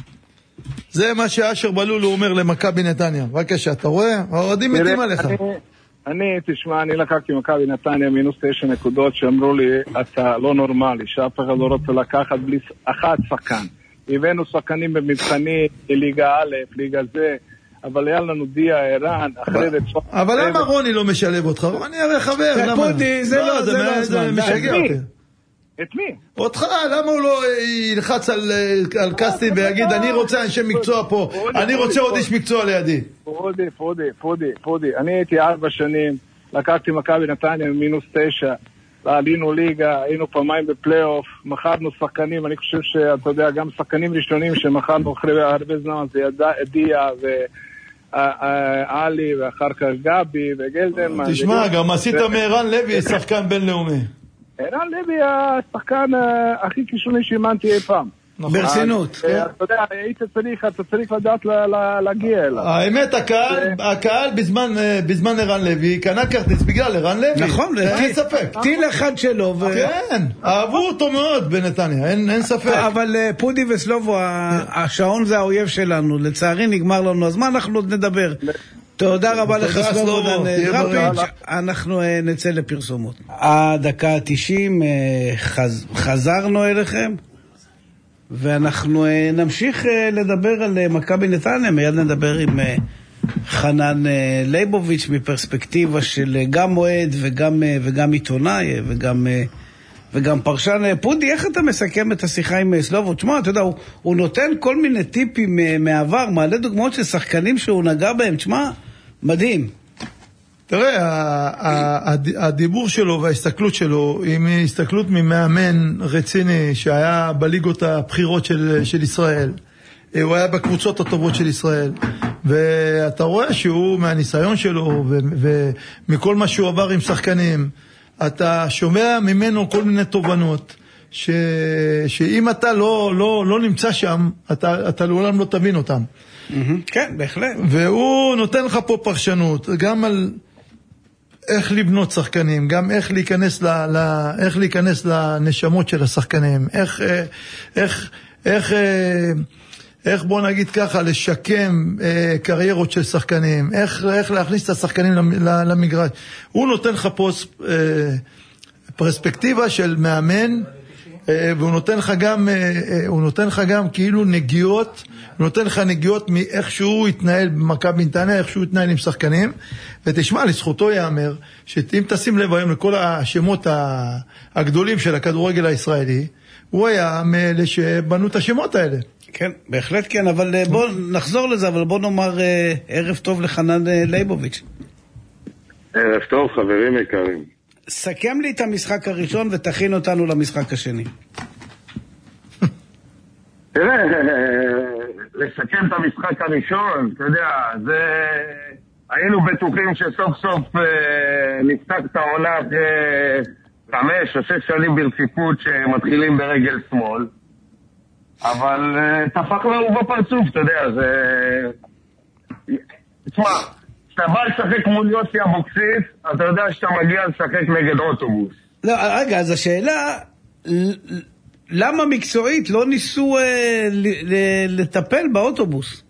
זה מה שאשר בלולו אומר למכבי נתניה. בבקשה, אתה רואה? האוהדים מתים עליך. אני, תשמע, אני לקחתי מכבי נתניה מינוס תשע נקודות שאמרו לי, אתה לא נורמלי, שאף אחד לא רוצה לקחת בלי אחת שחקן. הבאנו שחקנים במבחני ליגה א', ליגה זה, אבל היה לנו דיה, ערן, אחרי זה... אבל למה רוני לא משלב אותך? רוני הרי חבר, למה? פודי, זה לא, זה לא הזמן. משגע אותי. את מי? אותך, למה הוא לא ילחץ על, על קסטין ויגיד, אני רוצה אנשי מקצוע פה, אני רוצה עוד איש מקצוע לידי. פודי, פודי, פודי, פודי. אני הייתי ארבע שנים, לקחתי מכבי נתניה מינוס תשע, עלינו ליגה, היינו פעמיים בפלייאוף, מכרנו שחקנים, אני חושב שאתה יודע, גם שחקנים ראשונים שמכרנו אחרי הרבה זמן, זה דיה ועלי, ואחר כך גבי וגלדמן. תשמע, גם עשית מערן לוי שחקן בינלאומי. ערן לוי השחקן הכי קישוני שאימנתי אי פעם. ברצינות. אתה יודע, היית צריך, אתה צריך לדעת להגיע אליו. האמת, הקהל בזמן ערן לוי קנה כרטיס בגלל ערן לוי. נכון, אין ספק. טיל אחד שלו. כן, אהבו אותו מאוד בנתניה, אין ספק. אבל פודי וסלובו, השעון זה האויב שלנו. לצערי נגמר לנו, אז מה אנחנו עוד נדבר? תודה רבה לך סלובו דראפיץ', אנחנו נצא לפרסומות. הדקה ה-תשעים חזרנו אליכם, ואנחנו נמשיך לדבר על מכבי נתניה. מיד נדבר עם חנן ליבוביץ' מפרספקטיבה של גם מועד וגם, וגם עיתונאי וגם, וגם פרשן. פודי, איך אתה מסכם את השיחה עם סלובו? תשמע, אתה יודע, הוא, הוא נותן כל מיני טיפים מעבר, מעלה דוגמאות של שחקנים שהוא נגע בהם. תשמע, מדהים. תראה, הדיבור שלו וההסתכלות שלו היא הסתכלות ממאמן רציני שהיה בליגות הבחירות של, של ישראל. הוא היה בקבוצות הטובות של ישראל. ואתה רואה שהוא מהניסיון שלו ומכל מה שהוא עבר עם שחקנים, אתה שומע ממנו כל מיני תובנות ש, שאם אתה לא, לא, לא נמצא שם, אתה, אתה לעולם לא תבין אותם. כן, בהחלט. והוא נותן לך פה פרשנות, גם על איך לבנות שחקנים, גם איך להיכנס, ל, ל, איך להיכנס לנשמות של השחקנים, איך, איך, איך, איך בוא נגיד ככה, לשקם קריירות של שחקנים, איך, איך להכניס את השחקנים למגרש. הוא נותן לך פה פרספקטיבה של מאמן, והוא נותן לך גם, הוא נותן לך גם כאילו נגיעות, הוא נותן לך נגיעות מאיך שהוא התנהל במכבי נתניה, איך שהוא התנהל עם שחקנים. ותשמע, לזכותו יאמר, שאם תשים לב היום לכל השמות הגדולים של הכדורגל הישראלי, הוא היה מאלה שבנו את השמות האלה. כן, בהחלט כן, אבל בוא נחזור לזה, אבל בוא נאמר ערב טוב לחנן ליבוביץ'. ערב טוב, חברים יקרים. סכם לי את המשחק הראשון ותכין אותנו למשחק השני. תראה, לסכם את המשחק הראשון, אתה יודע, זה היינו בטוחים שסוף סוף אה, נפתח את העונה אחרי חמש או שש שנים ברציפות שמתחילים ברגל שמאל. אבל אה, תפק לנו בפרצוף, אתה יודע, זה... תשמע, כשאתה בא לשחק מול יוסי אבוקסיס, אתה יודע שאתה מגיע לשחק נגד אוטובוס. לא, רגע, אז השאלה, למה מקצועית לא ניסו אה, ל- ל- לטפל באוטובוס?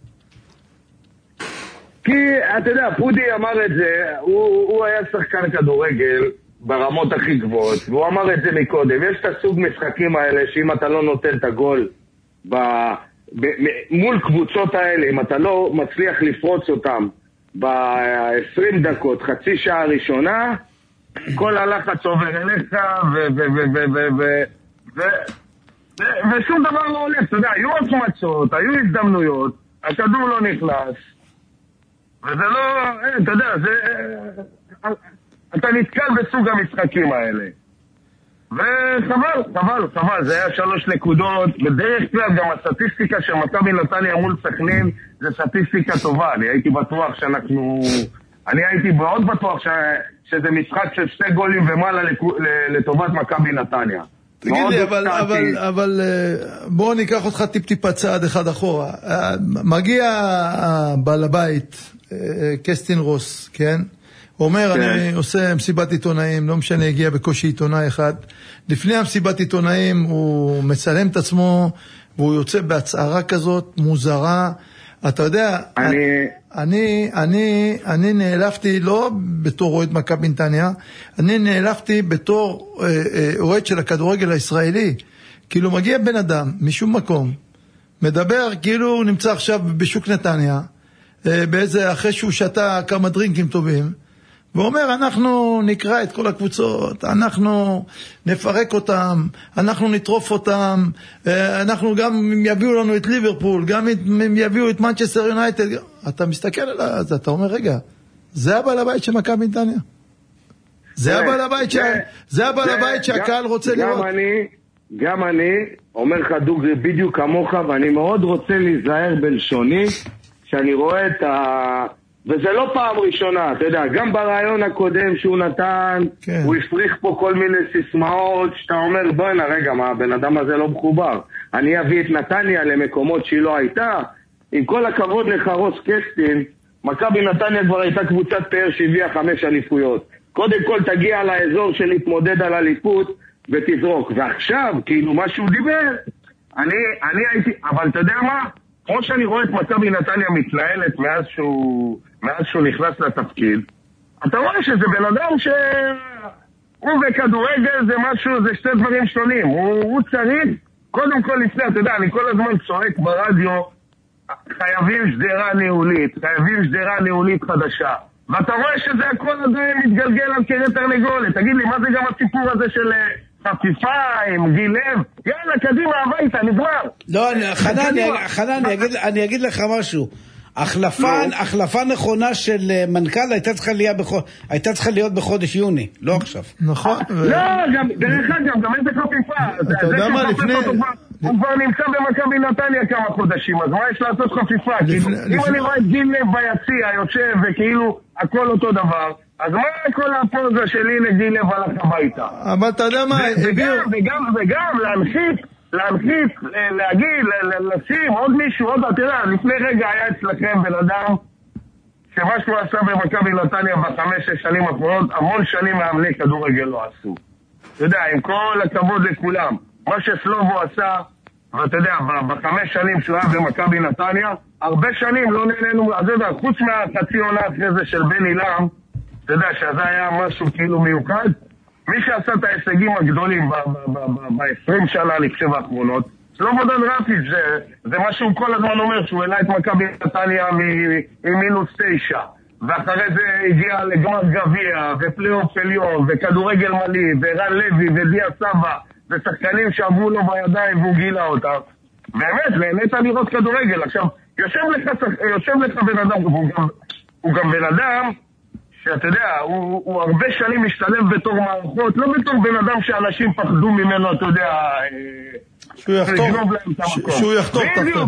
כי, אתה יודע, פודי אמר את זה, הוא, הוא היה שחקן כדורגל ברמות הכי גבוהות, והוא אמר את זה מקודם. יש את הסוג משחקים האלה, שאם אתה לא נותן את הגול ב, ב, מול קבוצות האלה, אם אתה לא מצליח לפרוץ אותם ב-עשרים דקות, חצי שעה ראשונה, כל הלחץ עובר אליך, ו... ו, ו, ו, ו, ו, ו ו ושום דבר לא הולך, אתה יודע, היו החמצות, היו הזדמנויות, הכדור לא נכנס, וזה לא, אתה יודע, זה, אתה נתקל בסוג המשחקים האלה. וחבל, חבל, חבל, זה היה שלוש נקודות, בדרך כלל גם הסטטיסטיקה של מכבי נתניה מול סכנין, זה סטטיסטיקה טובה, אני הייתי בטוח שאנחנו, אני הייתי מאוד בטוח ש, שזה משחק של שתי גולים ומעלה לטובת מכבי נתניה. תגיד לי, אבל, אבל, אבל בואו ניקח אותך טיפ-טיפה צעד אחד אחורה. מגיע בעל הבית, קסטין רוס, כן? אומר, כן. אני עושה מסיבת עיתונאים, לא משנה, הגיע בקושי עיתונאי אחד. לפני המסיבת עיתונאים הוא מצלם את עצמו, והוא יוצא בהצערה כזאת, מוזרה. אתה יודע, אני, אני, אני, אני נעלפתי לא בתור אוהד מכבי נתניה, אני נעלפתי בתור אה, אה, אוהד של הכדורגל הישראלי. כאילו מגיע בן אדם משום מקום, מדבר כאילו הוא נמצא עכשיו בשוק נתניה, אה, באיזה, אחרי שהוא שתה כמה דרינקים טובים, ואומר, אנחנו נקרא את כל הקבוצות, אנחנו נפרק אותם, אנחנו נטרוף אותם, אנחנו גם יביאו לנו את ליברפול, גם יביאו את מנצ'סטר יונייטד. אתה מסתכל על זה, אתה אומר, רגע, זה הבעל הבית של מכבי נתניה. זה הבעל הבית שה... זה הבעל הבית שהקהל רוצה לראות. גם אני אומר לך דוגרי בדיוק כמוך, ואני מאוד רוצה להיזהר בלשוני, שאני רואה את ה... וזה לא פעם ראשונה, אתה יודע, גם ברעיון הקודם שהוא נתן, כן. הוא הפריך פה כל מיני סיסמאות, שאתה אומר, בואי נרגע, מה, הבן אדם הזה לא מחובר. אני אביא את נתניה למקומות שהיא לא הייתה. עם כל הכבוד לחרוס קסטין, מכבי נתניה כבר הייתה קבוצת פאר שהביאה חמש אליפויות. קודם כל תגיע לאזור של להתמודד על אליפות ותזרוק. ועכשיו, כאילו מה שהוא דיבר, אני, אני הייתי, אבל אתה יודע מה? כמו שאני רואה את מכבי נתניה מתנהלת מאז שהוא, מאז שהוא נכנס לתפקיד, אתה רואה שזה בן אדם שהוא וכדורגל זה משהו, זה שתי דברים שונים. הוא, הוא צריך, קודם כל לפני, אתה יודע, אני כל הזמן צועק ברדיו, חייבים שדרה ניהולית, חייבים שדרה ניהולית חדשה. ואתה רואה שזה הכל עדיין מתגלגל על קרי תרנגולת. תגיד לי, מה זה גם הסיפור הזה של... חפיפה עם גיל לב, יאללה, קדימה הביתה, נגמר. לא, חנן, חנן, אני אגיד לך משהו. החלפה נכונה של מנכ"ל הייתה צריכה להיות בחודש יוני, לא עכשיו. נכון. לא, דרך אגב, גם איזה חפיפה. אתה יודע מה, לפני... הוא כבר נמצא במכבי נתניה כמה חודשים, אז מה יש לעשות חפיפה? אם אני רואה את גיל לב ביציע, יושב וכאילו הכל אותו דבר, אז מה כל הפוזה שלי לגיל לב הלך הביתה? אבל אתה יודע מה, וגם, וגם, וגם, להנחית, להנחית, להגיד, לשים עוד מישהו, עוד, אתה יודע, לפני רגע היה אצלכם בן אדם, שמה שהוא עשה במכבי נתניה בחמש, שש שנים האחרונות, המון שנים מאמני כדורגל לא עשו. אתה יודע, עם כל הכבוד לכולם, מה שסלובו עשה, ואתה יודע, בחמש שנים שהוא היה במכבי נתניה, הרבה שנים לא נהנינו, אז אתה יודע, חוץ מהחצי עונה אחרי זה של בן אילם, אתה יודע שזה היה משהו כאילו מיוחד, מי שעשה את ההישגים הגדולים ב-עשרים שנה לפשב האחרונות, סלובודן רפיץ' זה, זה מה שהוא כל הזמן אומר, שהוא העלה את מכבי נתניה ממינוס תשע, ואחרי זה הגיע לגמר גביע, ופלייאוף עליון, וכדורגל מלא, ורן לוי, ודיה סבא, ושחקנים שעברו לו בידיים והוא גילה אותם. באמת, נהנית לראות כדורגל. עכשיו, יושב לך, יושב לך בן אדם, הוא גם, הוא גם בן אדם, שאתה יודע, הוא, הוא הרבה שנים משתלב בתור מערכות, לא בתור בן אדם שאנשים פחדו ממנו, אתה יודע, שהוא יחתור, שהוא יחתור תחתום.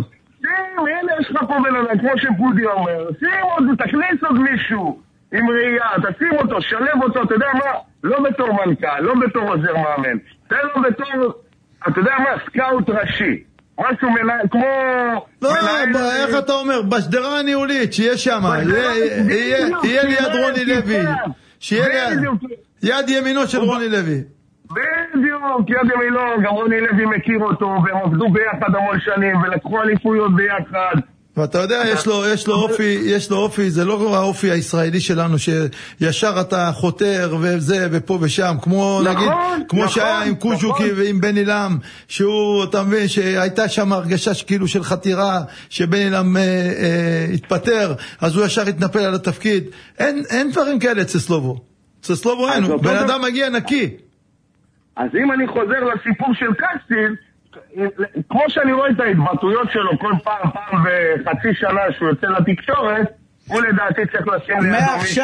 שים, הנה יש לך פה בן אדם, כמו שפודי אומר, שים עוד, תכניס עוד מישהו עם ראייה, תשים אותו, שלב אותו, אתה יודע מה? לא בתור מנכ"ל, לא בתור עוזר מאמן, תן לו בתור, אתה יודע מה? סקאוט ראשי. משהו מנהל, כמו... לא, איך אתה אומר? בשדרה הניהולית, שיהיה שם, יהיה ליד רוני לוי, שיהיה ליד ימינו של רוני לוי. בדיוק, יד ימינו, גם רוני לוי מכיר אותו, והם עבדו ביחד המון שנים, ולקחו אליפויות ביחד. ואתה יודע, יש לו, יש לו אופי, יש לו אופי, זה לא האופי הישראלי שלנו, שישר אתה חותר וזה, ופה ושם, כמו נגיד, כמו שהיה עם קוז'וקי ועם בן אילם, שהוא, אתה מבין, שהייתה שם הרגשה כאילו של חתירה, שבן אילם אה, אה, התפטר, אז הוא ישר התנפל על התפקיד. אין, אין דברים כאלה אצל סלובו. אצל סלובו אין, בן אדם מגיע נקי. אז אם אני חוזר לסיפור של קסטיל, כמו שאני רואה את ההתבטאויות שלו כל פעם, פעם וחצי שנה שהוא יוצא לתקשורת, הוא לדעתי צריך לשים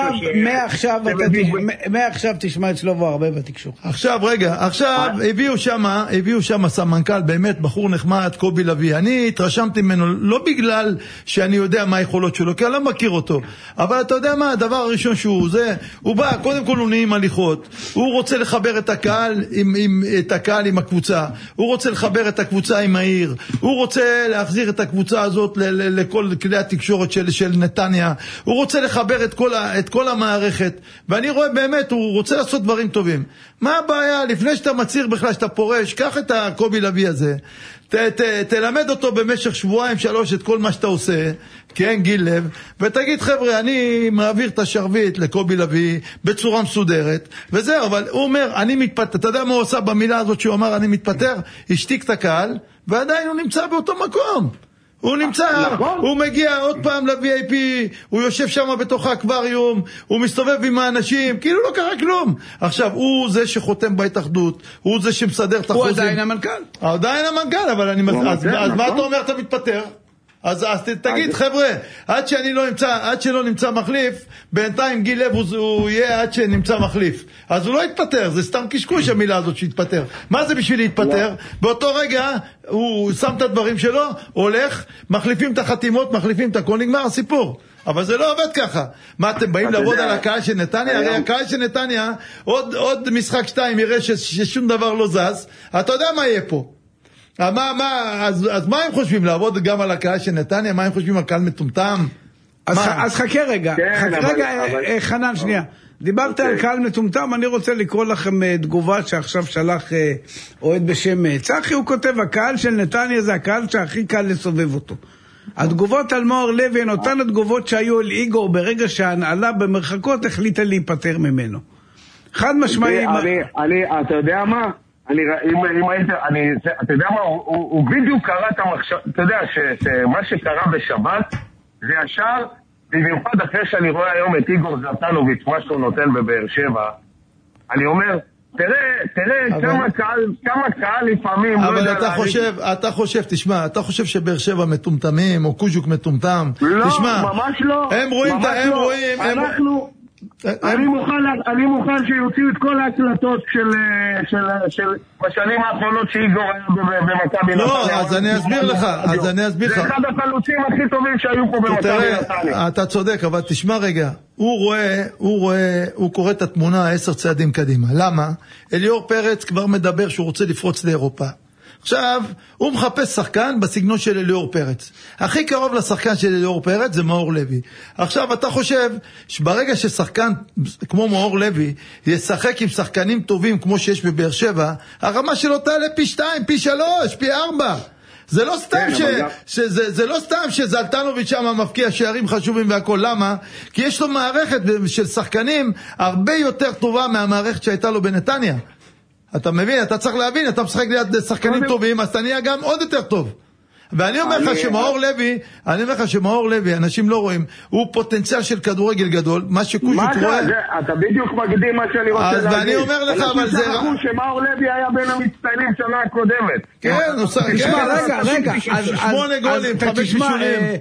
מעכשיו תשמע את שלובו הרבה בתקשורת. עכשיו רגע, עכשיו הביאו שמה, הביאו שמה סמנכ"ל, באמת בחור נחמד, קובי לוי. אני התרשמתי ממנו לא בגלל שאני יודע מה היכולות שלו, כי אני לא מכיר אותו, אבל אתה יודע מה, הדבר הראשון שהוא זה, הוא בא, קודם כל הוא נעים הליכות, הוא רוצה לחבר את הקהל עם, עם, את הקהל עם הקבוצה, הוא רוצה לחבר את הקבוצה עם העיר, הוא רוצה להחזיר את הקבוצה הזאת ל, ל, לכל כלי התקשורת של, של נתניה, הוא רוצה לחבר את כל, ה, את כל המערכת, ואני רואה באמת, הוא רוצה לעשות דברים טובים. מה הבעיה? לפני שאתה מציר בכלל, שאתה פורש, קח את הקובי לוי הזה, ת, ת, תלמד אותו במשך שבועיים שלוש את כל מה שאתה עושה, כן, גיל לב, ותגיד חבר'ה, אני מעביר את השרביט לקובי לוי בצורה מסודרת, וזהו. אבל הוא אומר, אני מתפטר. אתה יודע מה הוא עושה במילה הזאת שהוא אמר, אני מתפטר? השתיק את הקהל, ועדיין הוא נמצא באותו מקום. הוא נמצא, הוא מגיע עוד פעם ל-וי איי פי, הוא יושב שם בתוך האקווריום, הוא מסתובב עם האנשים, כאילו לא קרה כלום. עכשיו, הוא זה שחותם בהתאחדות, הוא זה שמסדר את החוזים. הוא עדיין המנכ"ל. עדיין המנכ"ל, אבל אני... אז מה אתה אומר, אתה מתפטר? אז, אז תגיד, חבר'ה, עד שאני לא נמצא, עד שלא נמצא מחליף, בינתיים גיל לב הוא, הוא יהיה עד שנמצא מחליף. אז הוא לא יתפטר, זה סתם קשקוש המילה הזאת שיתפטר. מה זה בשביל להתפטר? באותו רגע הוא שם את הדברים שלו, הולך, מחליפים את החתימות, מחליפים את הכל, נגמר הסיפור. אבל זה לא עובד ככה. מה, אתם באים לעבוד על הקהל של נתניה? הרי הקהל של נתניה, עוד, עוד משחק שתיים יראה ששום דבר לא זז. אתה יודע מה יהיה פה? מה, מה, אז, אז מה הם חושבים? לעבוד גם על הקהל של נתניה? מה הם חושבים על קהל מטומטם? אז, ח, אז חכה רגע, כן, חכה אבל, רגע, אבל... חנן, שנייה. דיברת על קהל מטומטם, אני רוצה לקרוא לכם תגובה שעכשיו שלח אוהד בשם צחי, הוא כותב, הקהל של נתניה זה הקהל שהכי קל לסובב אותו. התגובות על מאור לוי הן אותן התגובות שהיו על איגור ברגע שהנעלה במרחקות החליטה להיפטר ממנו. חד משמעי... אני, אני, אתה יודע מה? אני, אם, אם היית, אני, אתה יודע מה, הוא, הוא, הוא בדיוק קרא את המחשב, אתה יודע שמה שקרה בשבת, זה ישר, במיוחד אחרי שאני רואה היום את איגור זלטנוביץ', מה שהוא נותן בבאר שבע, אני אומר, תראה, תראה אבל... כמה קהל, כמה קהל לפעמים... אבל לא אתה חושב, להגיד... אתה חושב, תשמע, אתה חושב שבאר שבע מטומטמים, או קוז'וק מטומטם, לא, תשמע, ממש לא, הם רואים, ממש הם לא. רואים, אנחנו... הם... אני מוכן, אני מוכן שיוציאו את כל ההקלטות של, של, של, בשנים האחרונות שאיגור היה במכבי נתניה. לא, אז אני אסביר לך, אז אני אסביר לך. זה אחד החלוצים הכי טובים שהיו פה במכבי נתניה. אתה צודק, אבל תשמע רגע, הוא רואה, הוא רואה, הוא קורא את התמונה עשר צעדים קדימה. למה? אליאור פרץ כבר מדבר שהוא רוצה לפרוץ לאירופה. עכשיו, הוא מחפש שחקן בסגנון של אליאור פרץ. הכי קרוב לשחקן של אליאור פרץ זה מאור לוי. עכשיו, אתה חושב שברגע ששחקן כמו מאור לוי ישחק עם שחקנים טובים כמו שיש בבאר שבע, הרמה שלו תעלה פי שתיים, פי שלוש, פי ארבע. זה לא סתם ש... שזה, זה לא סתם שזלטנוביץ' שם מפקיע שערים חשובים והכל. למה? כי יש לו מערכת של שחקנים הרבה יותר טובה מהמערכת שהייתה לו בנתניה. אתה מבין, אתה צריך להבין, אתה משחק ליד שחקנים טובים, אז אתה נהיה גם עוד יותר טוב. ואני אומר לך שמאור לוי, אני אומר לך שמאור לוי, אנשים לא רואים, הוא פוטנציאל של כדורגל גדול, מה שקושי רואה... אתה בדיוק מקדים מה שאני רוצה להגיד. אז ואני אומר לך, אבל זה... אנשים שכחו שמאור לוי היה בין המצטיינים שנה הקודמת. כן, תשמע, רגע, רגע, שמונה גולים, חמש בישולים.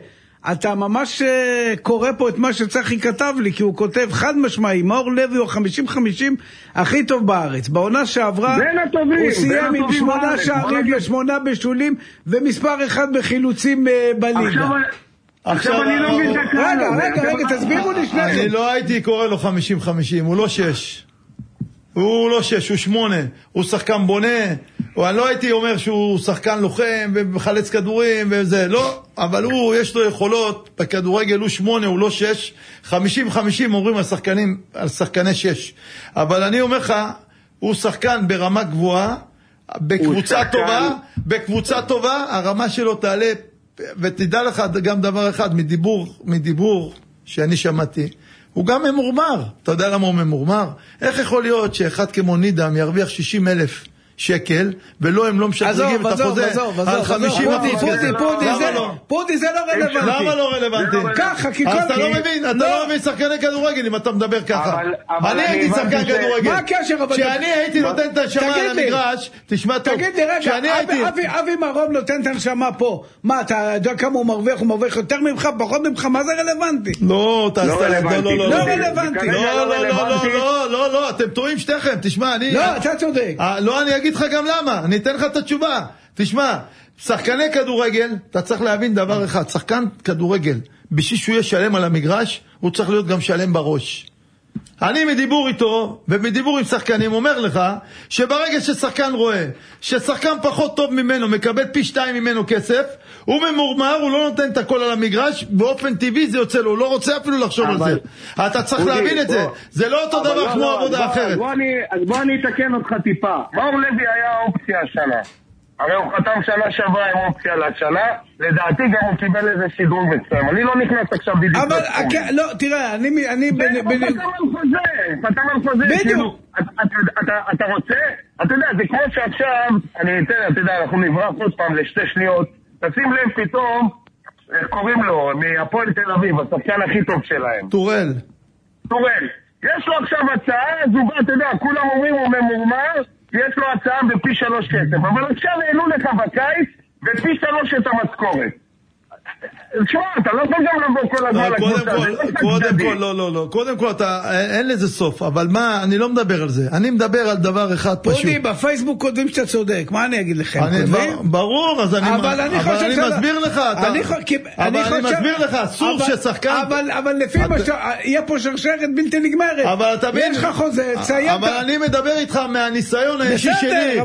אתה ממש קורא פה את מה שצחי כתב לי, כי הוא כותב חד משמעי, מאור לוי הוא חמישים חמישים הכי טוב בארץ. בעונה שעברה הוא סיים עם שמונה שערים ושמונה בשולים, ומספר אחד בחילוצים בליגה. עכשיו אני לא מבין את הכלל. רגע, רגע, רגע, תסבירו לי שניכם. אני לא הייתי קורא לו חמישים חמישים, הוא לא שש. הוא לא שש, הוא שמונה. הוא שחקן בונה. אני לא הייתי אומר שהוא שחקן לוחם ומחלץ כדורים וזה, לא. אבל הוא, יש לו יכולות, בכדורגל הוא שמונה, הוא לא שש. חמישים חמישים אומרים על שחקנים, על שחקני שש. אבל אני אומר לך, הוא שחקן ברמה גבוהה, בקבוצה טובה, בקבוצה טובה, הרמה שלו תעלה, ותדע לך גם דבר אחד, מדיבור, מדיבור שאני שמעתי, הוא גם ממורמר. אתה יודע למה הוא ממורמר? איך יכול להיות שאחד כמו נידם ירוויח שישים אלף שקל, ולא הם לא משדרגים את החוזה על חמישים אחוז? פודי, פודי, פודי זה לא רלוונטי. למה לא רלוונטי? ככה, כי כל... אז אתה לא מבין, אתה לא מבין שחקני כדורגל אם אתה מדבר ככה. אני הייתי שחקן כדורגל. מה הקשר? כשאני הייתי נותן את הנשמה על המגרש, תשמע טוב. תגיד לי רגע, אבי מרום נותן את הנשמה פה. מה, אתה יודע כמה הוא מרוויח? הוא מרוויח יותר ממך, פחות ממך? מה זה רלוונטי? לא, אתה לא רלוונטי. לא, לא, לא, לא, לא, אתם טועים שתיכם, תשמע, אני... לא, אתה צודק. לא, אני אגיד לך גם למה, אני אתן לך את התשובה. תשמע, שחקני כדורגל, אתה צריך להבין דבר אחד, שחקן כדורגל, בשביל שהוא יהיה שלם על המגרש, הוא צריך להיות גם שלם בראש. אני מדיבור איתו, ומדיבור עם שחקנים, אומר לך, שברגע ששחקן רואה, ששחקן פחות טוב ממנו, מקבל פי שתיים ממנו כסף, הוא ממורמר, הוא לא נותן את הכל על המגרש, באופן טבעי זה יוצא לו, הוא לא רוצה אפילו לחשוב על זה. אתה צריך להבין את זה, זה לא אותו דבר כמו עבודה אחרת. אז בוא אני אתקן אותך טיפה. מאור לוי היה אופציה השנה. הרי הוא חתם שנה שעברה עם אופציה לשנה, לדעתי גם הוא קיבל איזה שידור וצם. אני לא נכנס עכשיו בדיוק. אבל, לא, תראה, אני... הוא חתם על חוזה, חתם על חוזה. בדיוק. אתה רוצה, אתה יודע, זה כמו שעכשיו, אני אתן, אתה יודע, אנחנו נברח עוד פעם לשתי שניות, תשים לב פתאום, איך קוראים לו, מהפועל תל אביב, השחקן הכי טוב שלהם. טורל. טורל. יש לו עכשיו הצעה, זוגה, אתה יודע, כולם אומרים הוא ממורמר, יש לו הצעה בפי שלוש כסף, אבל עכשיו העלו לך בקיץ בפי שלוש את המשכורת. תשמע, אתה לא יכול גם לבוא כל הזמן לקבוצה. קודם כל, לא, לא, לא. קודם כל, אין לזה סוף, אבל מה, אני לא מדבר על זה. אני מדבר על דבר אחד פשוט. פודי, בפייסבוק קודם שאתה צודק, מה אני אגיד לכם? ברור, אז אני מסביר לך. אבל אני מסביר לך, אסור ששחקן... אבל לפי מה ש... יהיה פה שרשרת בלתי נגמרת. יש לך חוזה, תסיים. אבל אני מדבר איתך מהניסיון האישי שלי.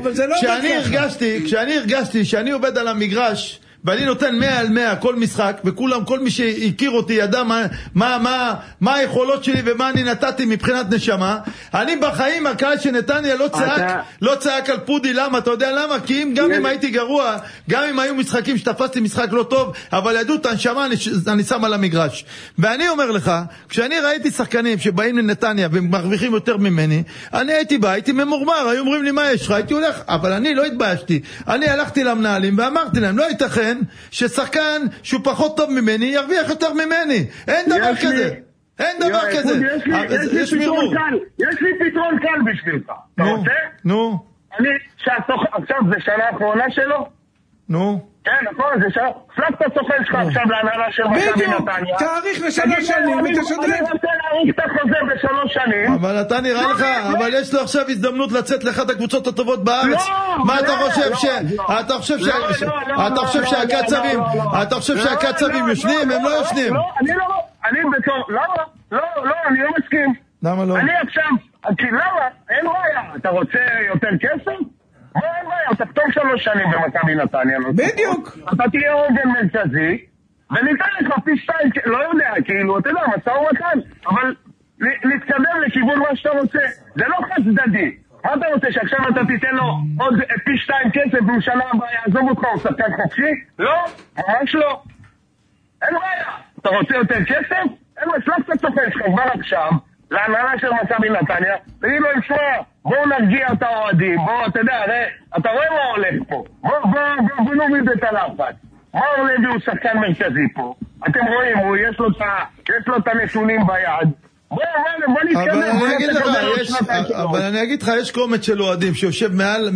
כשאני הרגשתי שאני עובד על המגרש, ואני נותן מאה על מאה כל משחק, וכולם, כל מי שהכיר אותי ידע מה, מה, מה, מה היכולות שלי ומה אני נתתי מבחינת נשמה. אני בחיים, הקהל שנתניה לא צעק, אתה... לא צעק על פודי. למה? אתה יודע למה? כי אם, גם אם הייתי גרוע, גם אם היו משחקים שתפסתי משחק לא טוב, אבל ידעו את הנשמה, אני, אני שם על המגרש. ואני אומר לך, כשאני ראיתי שחקנים שבאים לנתניה ומרוויחים יותר ממני, אני הייתי בא, הייתי ממורמר, היו אומרים לי מה יש לך, הייתי הולך, אבל אני לא התביישתי. אני הלכתי למנהלים ואמרתי להם, לא ייתכן ששחקן שהוא פחות טוב ממני ירוויח יותר ממני. אין דבר כזה. אין דבר כזה. יש לי פתרון קל. יש לי פתרון קל בשבילך. אתה רוצה? נו. אני, עכשיו זה שנה האחרונה שלו? נו. כן, נכון, זה שנה. פלק את הסוכן שלך עכשיו להנהלה של מכבי נתניה. תאריך לשלוש שנים ותשדרג. אני רוצה להאריך את החוזה בשלוש שנים. אבל אתה נראה לך, אבל יש לו עכשיו הזדמנות לצאת לאחת הקבוצות הטובות בארץ. מה אתה חושב ש... אתה חושב ש... אתה חושב שהקצבים... אתה חושב שהקצבים יושנים? הם לא יושנים. לא, אני לא... אני בתור... למה? לא, לא, אני לא מסכים. למה לא? אני עכשיו... כי למה? אין בעיה. אתה רוצה יותר כסף? לא, אין בעיה, אתה פתאום שלוש שנים במכבי נתניה. בדיוק. אתה תהיה עוגן מרכזי, וניתן לך פי שתיים, לא יודע, כאילו, אתה יודע, משא ומתן, אבל להתקדם לכיוון מה שאתה רוצה. זה לא חד צדדי. מה אתה רוצה, שעכשיו אתה תיתן לו עוד פי שתיים כסף במשנה הבאה, יעזוב אותך, הוא שחקן חופשי? לא, ממש לא. אין בעיה. אתה רוצה יותר כסף? אין לו, שלח את הסופן שלך כבר עכשיו, להנהלה של מכבי נתניה, תגיד לו, נשמע, בואו נרגיע את האוהדים, בואו, אתה יודע, הרי, אתה רואה מה הולך פה, בואו, בואו, בואו נוריד את הלחץ. מאור לוי הוא שחקן מרכזי פה, אתם רואים, הוא, יש לו את, יש לו את הנתונים ביד, בוא, בוא נתקדם. אבל אני אגיד לך, אבל אני אגיד לך, יש קומץ של אוהדים שיושב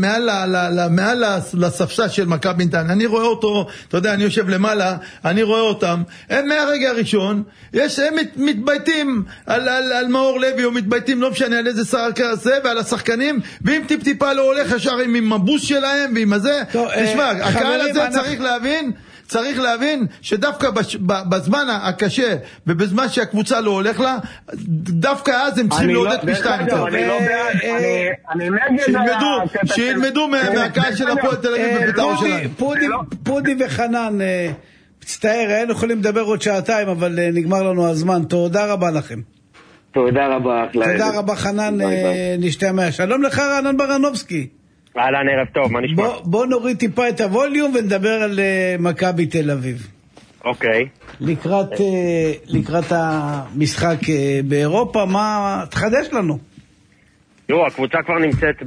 מעל לספסל של מכבי נתניה. אני רואה אותו, אתה יודע, אני יושב למעלה, אני רואה אותם. הם מהרגע הראשון, הם מתבייתים על מאור לוי, או מתבייתים, לא משנה, על איזה שחקן זה, ועל השחקנים, ואם טיפ-טיפה לא הולך ישר עם הבוס שלהם, ועם הזה, תשמע, הקהל הזה צריך להבין, צריך להבין שדווקא בזמן הקשה ובזמן שהקבוצה לא הולך לה, דווקא אז הם צריכים לעודד פשטיים. אני לא בעד, אני נגד... שילמדו מהקהל של הפועל תל אביב בבית"ר שלהם. פודי וחנן, מצטער, היינו יכולים לדבר עוד שעתיים, אבל נגמר לנו הזמן. תודה רבה לכם. תודה רבה. תודה רבה חנן, נשתמע. שלום לך רענן ברנובסקי. אהלן, ערב טוב, מה נשמע? בוא, בוא נוריד טיפה את הווליום ונדבר על uh, מכבי תל אביב. אוקיי. לקראת, uh, לקראת המשחק uh, באירופה, מה תחדש לנו? תראו, הקבוצה כבר נמצאת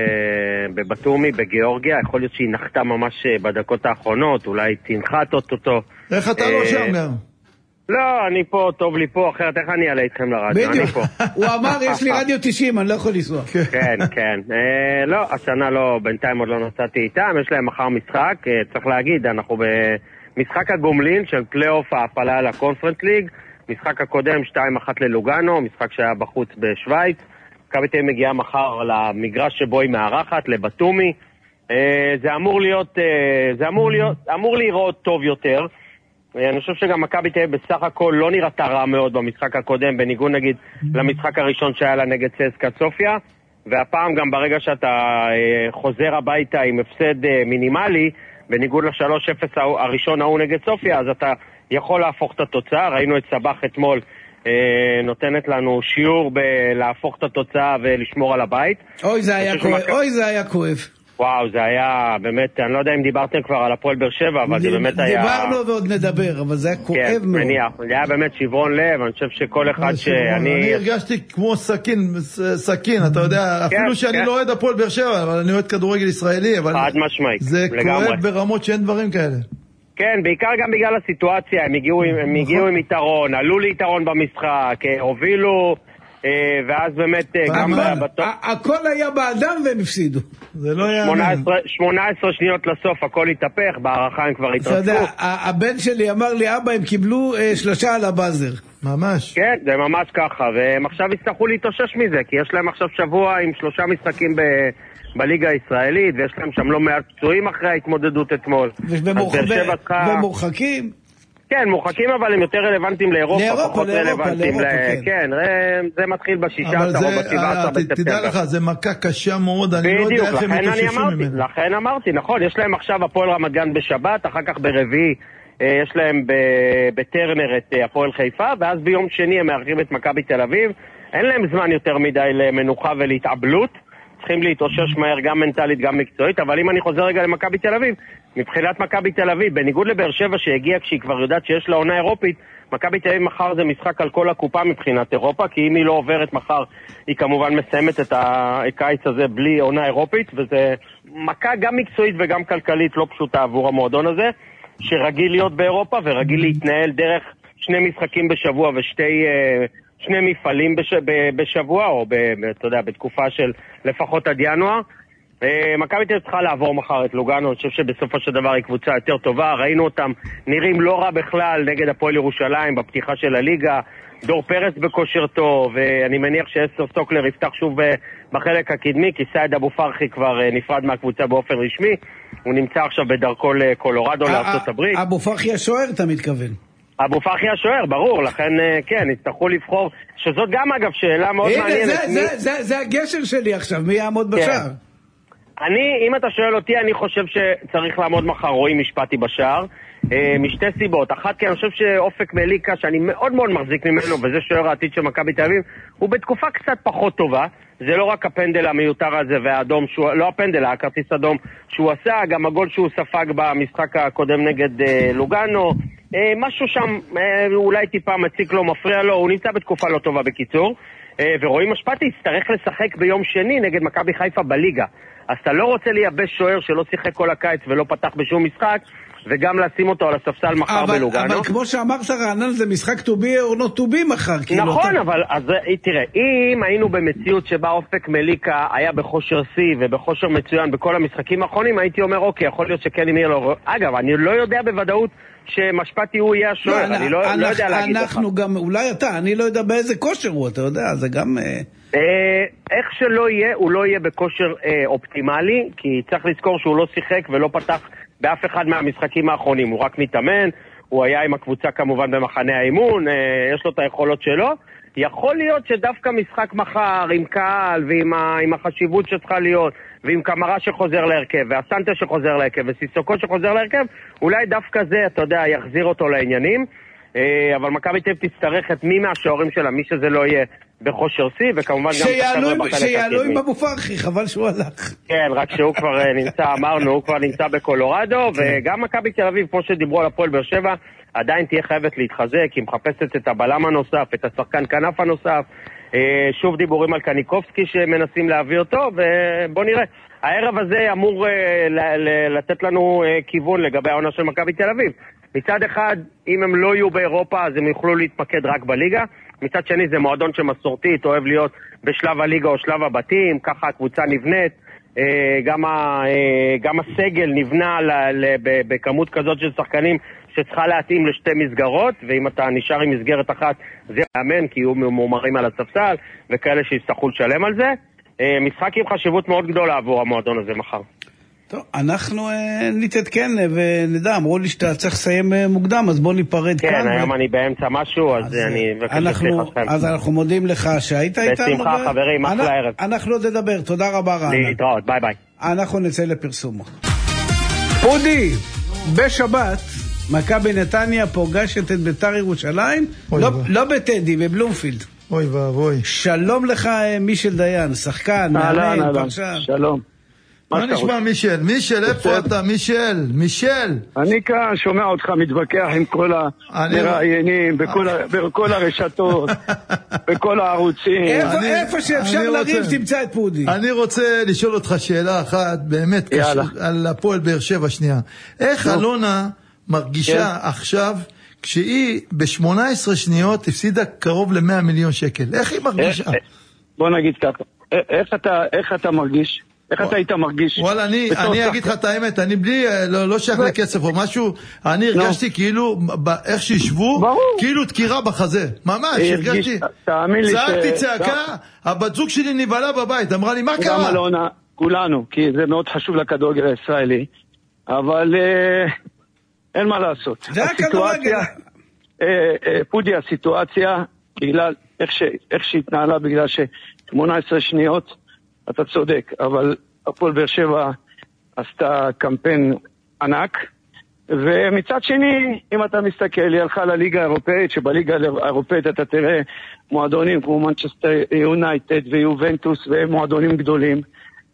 בבטומי, בגיאורגיה, יכול להיות שהיא נחתה ממש בדקות האחרונות, אולי תנחת אותו. איך אתה לא שם גם? לא, אני פה, טוב לי פה, אחרת איך אני אעלה איתכם לרדיו? בדיוק, הוא אמר, יש לי רדיו תשעים, אני לא יכול לנסוע. כן, כן. לא, השנה לא, בינתיים עוד לא נסעתי איתם, יש להם מחר משחק, צריך להגיד, אנחנו במשחק הגומלין של פלייאוף ההפעלה על הקונפרנס ליג, משחק הקודם שתיים אחת ללוגאנו, משחק שהיה בחוץ בשוויץ, מכבי תל אביב מגיעה מחר למגרש שבו היא מארחת, לבטומי, זה אמור להיות, זה אמור להיות, אמור להיראות טוב יותר, אני חושב שגם מכבי תל אביב בסך הכל לא נראתה רע מאוד במשחק הקודם, בניגוד נגיד למשחק הראשון שהיה לה נגד צסקה סופיה, והפעם גם ברגע שאתה חוזר הביתה עם הפסד מינימלי, בניגוד ל-שלוש אפס הראשון ההוא נגד סופיה, אז אתה יכול להפוך את התוצאה. ראינו את סבח אתמול נותנת לנו שיעור בלהפוך את התוצאה ולשמור על הבית. אוי זה היה כואב, אוי זה היה כואב. וואו, זה היה באמת, אני לא יודע אם דיברתם כבר על הפועל באר שבע, אבל זה באמת היה... דיברנו ועוד נדבר, אבל זה היה כואב מאוד. כן, מניח, זה היה באמת שברון לב, אני חושב שכל אחד שאני... אני הרגשתי כמו סכין, סכין, אתה יודע, אפילו שאני לא אוהד הפועל באר שבע, אבל אני אוהד כדורגל ישראלי, אבל... חד משמעית, זה כואב ברמות שאין דברים כאלה. כן, בעיקר גם בגלל הסיטואציה, הם הגיעו עם יתרון, עלו ליתרון במשחק, הובילו... ואז באמת גם בטוח... הכל היה באדם והם הפסידו. זה לא היה... שמונה עשרה שניות לסוף, הכל התהפך, בהערכה הם כבר התרצו. אתה יודע, הבן שלי אמר לי, אבא, הם קיבלו שלושה על הבאזר. ממש. כן, זה ממש ככה, והם עכשיו יצטרכו להתאושש מזה, כי יש להם עכשיו שבוע עם שלושה משחקים בליגה הישראלית, ויש להם שם לא מעט פצועים אחרי ההתמודדות אתמול. ומורחקים. כן, מורחקים אבל הם יותר רלוונטיים לאירופה, פחות רלוונטיים ל... כן, זה מתחיל בשישה עשר או בשבעה עשר בספטמבר. תדע לך, זה מכה קשה מאוד, אני לא יודע איך הם מתאוששים ממנו. לכן אמרתי, נכון, יש להם עכשיו הפועל רמת גן בשבת, אחר כך ברביעי יש להם בטרנר את הפועל חיפה, ואז ביום שני הם מארחים את מכבי תל אביב, אין להם זמן יותר מדי למנוחה ולהתאבלות, צריכים להתאושש מהר גם מנטלית גם מקצועית, אבל אם אני חוזר רגע למכבי תל אביב, מבחינת מכבי תל אביב, בניגוד לבאר שבע שהגיע כשהיא כבר יודעת שיש לה עונה אירופית, מכבי תל אביב מחר זה משחק על כל הקופה מבחינת אירופה, כי אם היא לא עוברת מחר, היא כמובן מסיימת את הקיץ הזה בלי עונה אירופית, וזה מכה גם מקצועית וגם כלכלית לא פשוטה עבור המועדון הזה, שרגיל להיות באירופה ורגיל להתנהל דרך שני משחקים בשבוע ושתי... שני מפעלים בשבוע, או ב, אתה יודע, בתקופה של לפחות עד ינואר. מכבי תל אביב צריכה לעבור מחר את לוגאנו, אני חושב שבסופו של דבר היא קבוצה יותר טובה, ראינו אותם נראים לא רע בכלל נגד הפועל ירושלים בפתיחה של הליגה, דור פרץ בכושר טוב, ואני מניח שאסר סטוקלר יפתח שוב בחלק הקדמי, כי סייד אבו פרחי כבר נפרד מהקבוצה באופן רשמי, הוא נמצא עכשיו בדרכו לקולורדו לארצות הברית. אבו פרחי השוער אתה מתכוון? אבו פרחי השוער, ברור, לכן כן, יצטרכו לבחור, שזאת גם אגב שאלה מאוד מעניינת. הנה, זה, זה, זה, זה הגשר שלי עכשיו, מי יעמוד בשער? אני, אם אתה שואל אותי, אני חושב שצריך לעמוד מחר רועי משפטי בשער, משתי סיבות. אחת, כי אני חושב שאופק מליקה, שאני מאוד מאוד מחזיק ממנו, וזה שוער העתיד של מכבי תל אביב, הוא בתקופה קצת פחות טובה. זה לא רק הפנדל המיותר הזה והאדום, שהוא, לא הפנדל, הכרטיס אדום שהוא עשה, גם הגול שהוא ספג במשחק הקודם נגד אה, לוגאנו, אה, משהו שם אה, אולי טיפה מציק לו, מפריע לו, הוא נמצא בתקופה לא טובה בקיצור, אה, ורועי משפטי יצטרך לשחק ביום שני נגד מכבי חיפה בליגה, אז אתה לא רוצה לייבש שוער שלא שיחק כל הקיץ ולא פתח בשום משחק, וגם לשים אותו על הספסל מחר אבל, בלוגנו. אבל כמו שאמרת רענן, זה משחק to be or not to be מחר. נכון, כאילו, אבל אז, תראה, אם היינו במציאות שבה אופק מליקה היה בחושר שיא ובחושר מצוין בכל המשחקים האחרונים, הייתי אומר, אוקיי, יכול להיות שכן אם יהיה לו... אגב, אני לא יודע בוודאות שמשפטי הוא יהיה השוער, לא, אני לא, אנחנו, לא יודע להגיד לך. אנחנו גם, אולי אתה, אני לא יודע באיזה כושר הוא, אתה יודע, זה גם... אה, איך שלא יהיה, הוא לא יהיה בכושר אה, אופטימלי, כי צריך לזכור שהוא לא שיחק ולא פתח באף אחד מהמשחקים האחרונים, הוא רק מתאמן, הוא היה עם הקבוצה כמובן במחנה האימון, אה, יש לו את היכולות שלו. יכול להיות שדווקא משחק מחר עם קהל ועם ה, עם החשיבות שצריכה להיות, ועם קמרה שחוזר להרכב, והסנטה שחוזר להרכב, וסיסוקו שחוזר להרכב, אולי דווקא זה, אתה יודע, יחזיר אותו לעניינים. אבל מכבי תל אביב תצטרך את מי מהשוערים שלה, מי שזה לא יהיה בכושר שיא, וכמובן גם שיעלו עם אבו פרחי, חבל שהוא הלך. כן, רק שהוא כבר נמצא, אמרנו, הוא כבר נמצא בקולורדו, וגם מכבי תל אביב, כמו שדיברו על הפועל באר שבע, עדיין תהיה חייבת להתחזק, היא מחפשת את הבלם הנוסף, את השחקן כנף הנוסף, שוב דיבורים על קניקובסקי שמנסים להביא אותו, ובוא נראה. הערב הזה אמור לתת לנו כיוון לגבי העונה של מכבי תל אביב. מצד אחד, אם הם לא יהיו באירופה, אז הם יוכלו להתמקד רק בליגה. מצד שני, זה מועדון שמסורתית, אוהב להיות בשלב הליגה או שלב הבתים, ככה הקבוצה נבנית. גם, ה, גם הסגל נבנה בכמות כזאת של שחקנים שצריכה להתאים לשתי מסגרות, ואם אתה נשאר עם מסגרת אחת, זה יאמן, כי יהיו מומרים על הספסל, וכאלה שיצטרכו לשלם על זה. משחק עם חשיבות מאוד גדולה עבור המועדון הזה מחר. טוב, אנחנו אה, נתעדכן ונדע, אמרו לי שאתה צריך לסיים אה, מוקדם, אז בוא ניפרד כן, כאן. כן, היום ו... אני באמצע משהו, אז, אז אני מבקש אנחנו, לכם. אז אנחנו מודים לך שהיית איתנו. בשמחה, ו... חברים, אחלה אנ... ערב. אנחנו עוד נדבר, תודה רבה רענן. להתראות, ביי ביי. אנחנו נצא לפרסום. אודי, בשבת, מכבי נתניה פוגשת את בית"ר ירושלים, לא, לא בטדי, בבלומפילד. אוי ואבוי. שלום לך מישל דיין, שחקן, מאמן, פרשן. שלום. מה נשמע מישל? מישל, איפה אתה? מישל, מישל. אני כאן שומע אותך מתווכח עם כל המראיינים, בכל הרשתות, בכל הערוצים. איפה שאפשר לריב תמצא את פודי. אני רוצה לשאול אותך שאלה אחת, באמת, על הפועל באר שבע שנייה. איך אלונה מרגישה עכשיו, כשהיא ב-שמונה עשרה שניות הפסידה קרוב ל-מאה מיליון שקל? איך היא מרגישה? בוא נגיד ככה, איך אתה מרגיש? איך אתה היית מרגיש? וואלה, אני אגיד לך את האמת, אני בלי, לא שייך לכסף או משהו, אני הרגשתי כאילו, איך שישבו, כאילו תקירה בחזה, ממש, הרגשתי, צעקתי צעקה, הבת זוג שלי נבלה בבית, אמרה לי, מה קרה? כולנו, כי זה מאוד חשוב לכדורגל הישראלי, אבל אין מה לעשות. זה הכדורגל. פודי, הסיטואציה, בגלל איך שהתנהלה, בגלל ש-שמונה עשרה שניות, אתה צודק, אבל הפועל באר שבע עשתה קמפיין ענק, ומצד שני, אם אתה מסתכל, היא הלכה לליגה האירופאית, שבליגה האירופאית אתה תראה מועדונים כמו מנצ'סטר יונייטד ויובנטוס ומועדונים גדולים,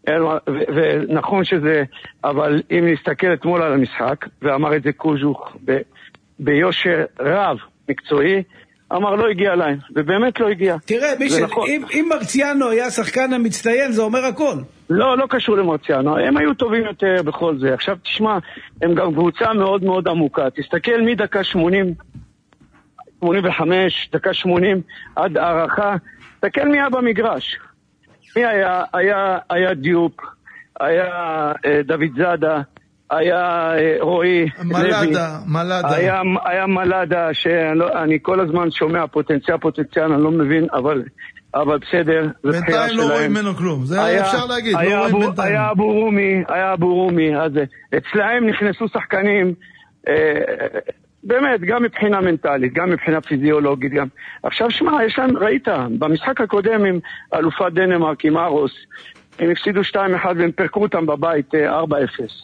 ונכון שזה, אבל אם נסתכל אתמול על המשחק, ואמר את זה קוז'וך ביושר רב מקצועי, אמר לא הגיע להם, ובאמת לא הגיע. תראה, מישל, נכון. אם, אם מרציאנו היה שחקן המצטיין, זה אומר הכל. לא, לא קשור למרציאנו, הם היו טובים יותר בכל זה. עכשיו תשמע, הם גם קבוצה מאוד מאוד עמוקה. תסתכל מדקה שמונים, שמונים וחמש, דקה שמונים, עד הערכה, תסתכל מי היה במגרש. מי היה? היה, היה דיוק, היה אה, דוד זאדה, היה רועי מלאדה, מלאדה. היה, היה מלאדה, שאני כל הזמן שומע פוטנציאל, פוטנציאל, אני לא מבין, אבל, אבל בסדר. בינתיים לא רואים ממנו כלום, זה היה, אפשר להגיד, היה לא רואים אבו, בינתיים. היה אבו רומי, היה אבו רומי, אז אצלהם נכנסו שחקנים, אה, באמת, גם מבחינה מנטלית, גם מבחינה פיזיולוגית, גם. עכשיו שמע, יש להם, ראית, במשחק הקודם עם אלופת דנמרק, עם ארוס, הם הפסידו שתיים אחד והם פרקו אותם בבית ארבע אפס.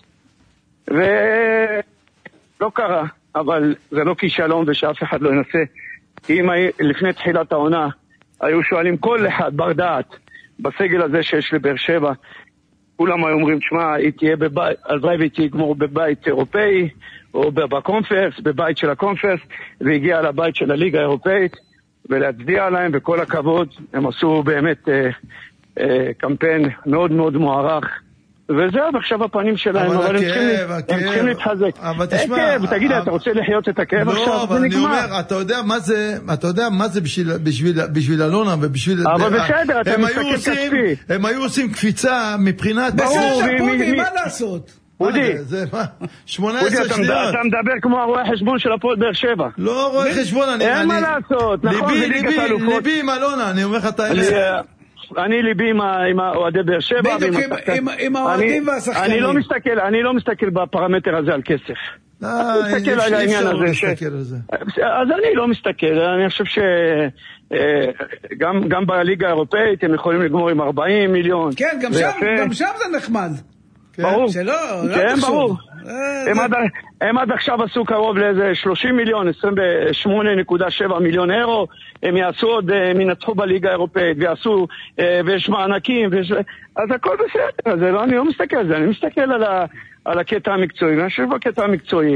ולא קרה, אבל זה לא כישלון ושאף אחד לא ינסה. אם לפני תחילת העונה היו שואלים כל אחד בר דעת בסגל הזה שיש לבאר שבע, כולם היו אומרים, תשמע, היא תהיה בבית, הלוואי והיא תגמור בבית אירופאי או בקונפרס, בבית של הקונפרס, והגיע לבית של הליגה האירופאית, ולהצדיע להם וכל הכבוד. הם עשו באמת אה, אה, קמפיין מאוד מאוד מוערך, וזהו, עכשיו הפנים שלהם, אבל, אבל הכאב, הם, צריכים, הם צריכים להתחזק. אבל תשמע... כאב, תגיד, אבל... אתה רוצה לחיות את הכאב לא, עכשיו, אבל זה אני נגמר. אומר, אתה יודע מה זה, אתה יודע מה זה בשביל, בשביל, בשביל אלונה ובשביל... אבל בסדר, אתה מסתכל כספי. הם היו עושים קפיצה מבחינת... בסדר, פודי, מה לעשות? פודי, שמונה עשרה שניות. אתה מדבר כמו הרואה חשבון של הפועל באר שבע. לא רואה חשבון, אני... אין מה לעשות, נכון, זה ליגת האלופות. ליבי עם אלונה, אני אומר לך את האלה. אני ליבי עם אוהדי באר שבע. בדיוק, עם האוהדים והשחקנים. אני לא מסתכל, אני לא מסתכל בפרמטר הזה על כסף. לא, אי אפשר להסתכל על זה. אז אני לא מסתכל, אני חושב שגם בליגה האירופאית הם יכולים לגמור עם ארבעים מיליון. כן, גם שם זה נחמד. ברור, כן, ברור. הם עד עכשיו עשו קרוב לאיזה שלושים מיליון, עשרים ושמונה נקודה שבע מיליון אירו, הם יעשו עוד, הם ינצחו בליגה האירופאית, ויעשו, ויש מענקים, אז הכל בסדר, אז אני לא מסתכל על זה, אני מסתכל על הקטע המקצועי, ואני חושב בקטע המקצועי,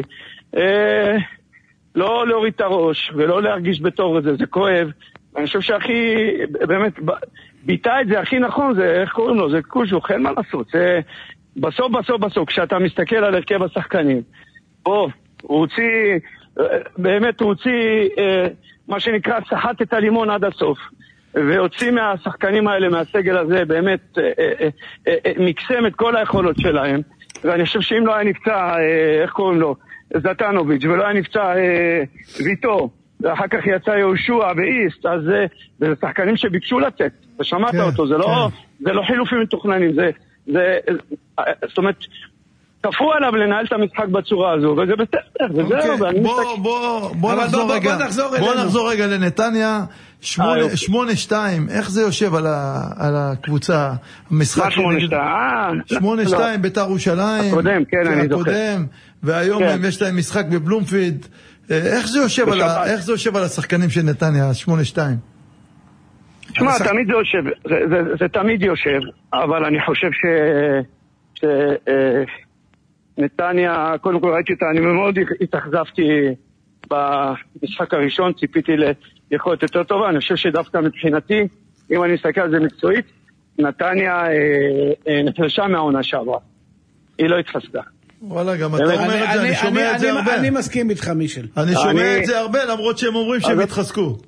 לא להוריד את הראש, ולא להרגיש בתור זה, זה כואב, אני חושב שהכי, באמת, ביטא את זה הכי נכון, זה, איך קוראים לו, זה קושו, אין מה לעשות, זה... בסוף, בסוף, בסוף, כשאתה מסתכל על הרכב השחקנים, בוא, הוא הוציא, באמת הוא הוציא, אה, מה שנקרא, סחט את הלימון עד הסוף, והוציא מהשחקנים האלה, מהסגל הזה, באמת, אה, אה, אה, אה, מקסם את כל היכולות שלהם, ואני חושב שאם לא היה נפצע, אה, איך קוראים לו, זטנוביץ', ולא היה נפצע אה, ויטור, ואחר כך יצא יהושע ואיסט, אז זה, זה שחקנים שביקשו לצאת, ושמעת כן, אותו, זה, כן. לא, זה לא חילופים מתוכננים, זה... זה, זאת אומרת, כפו עליו לנהל את המשחק בצורה הזו, וזה בסדר, וזהו, ואני מסתכל. בוא נחזור רגע, בוא נחזור רגע לנתניה, שמונה שתיים, איך זה יושב על הקבוצה, המשחק? שמונה שתיים, בית"ר ירושלים, הקודם, כן, אני זוכר. והיום יש להם משחק בבלומפילד, איך זה יושב על השחקנים של נתניה, שמונה שתיים? תשמע, תמיד זה יושב, זה, זה, זה תמיד יושב, אבל אני חושב ש... ש אה, נתניה, קודם כל ראיתי אותה, אני מאוד התאכזבתי במשחק הראשון, ציפיתי ליכולת יותר טובה, אני חושב שדווקא מבחינתי, אם אני אסתכל על זה מקצועית, נתניה אה, אה, נחלשה מהעונה שעברה. היא לא התחזקה. וואלה, גם אתה אומר את זה, אני שומע את זה הרבה. אני מסכים איתך, מישל. אני שומע את זה הרבה, למרות שהם אומרים שהם התחזקו.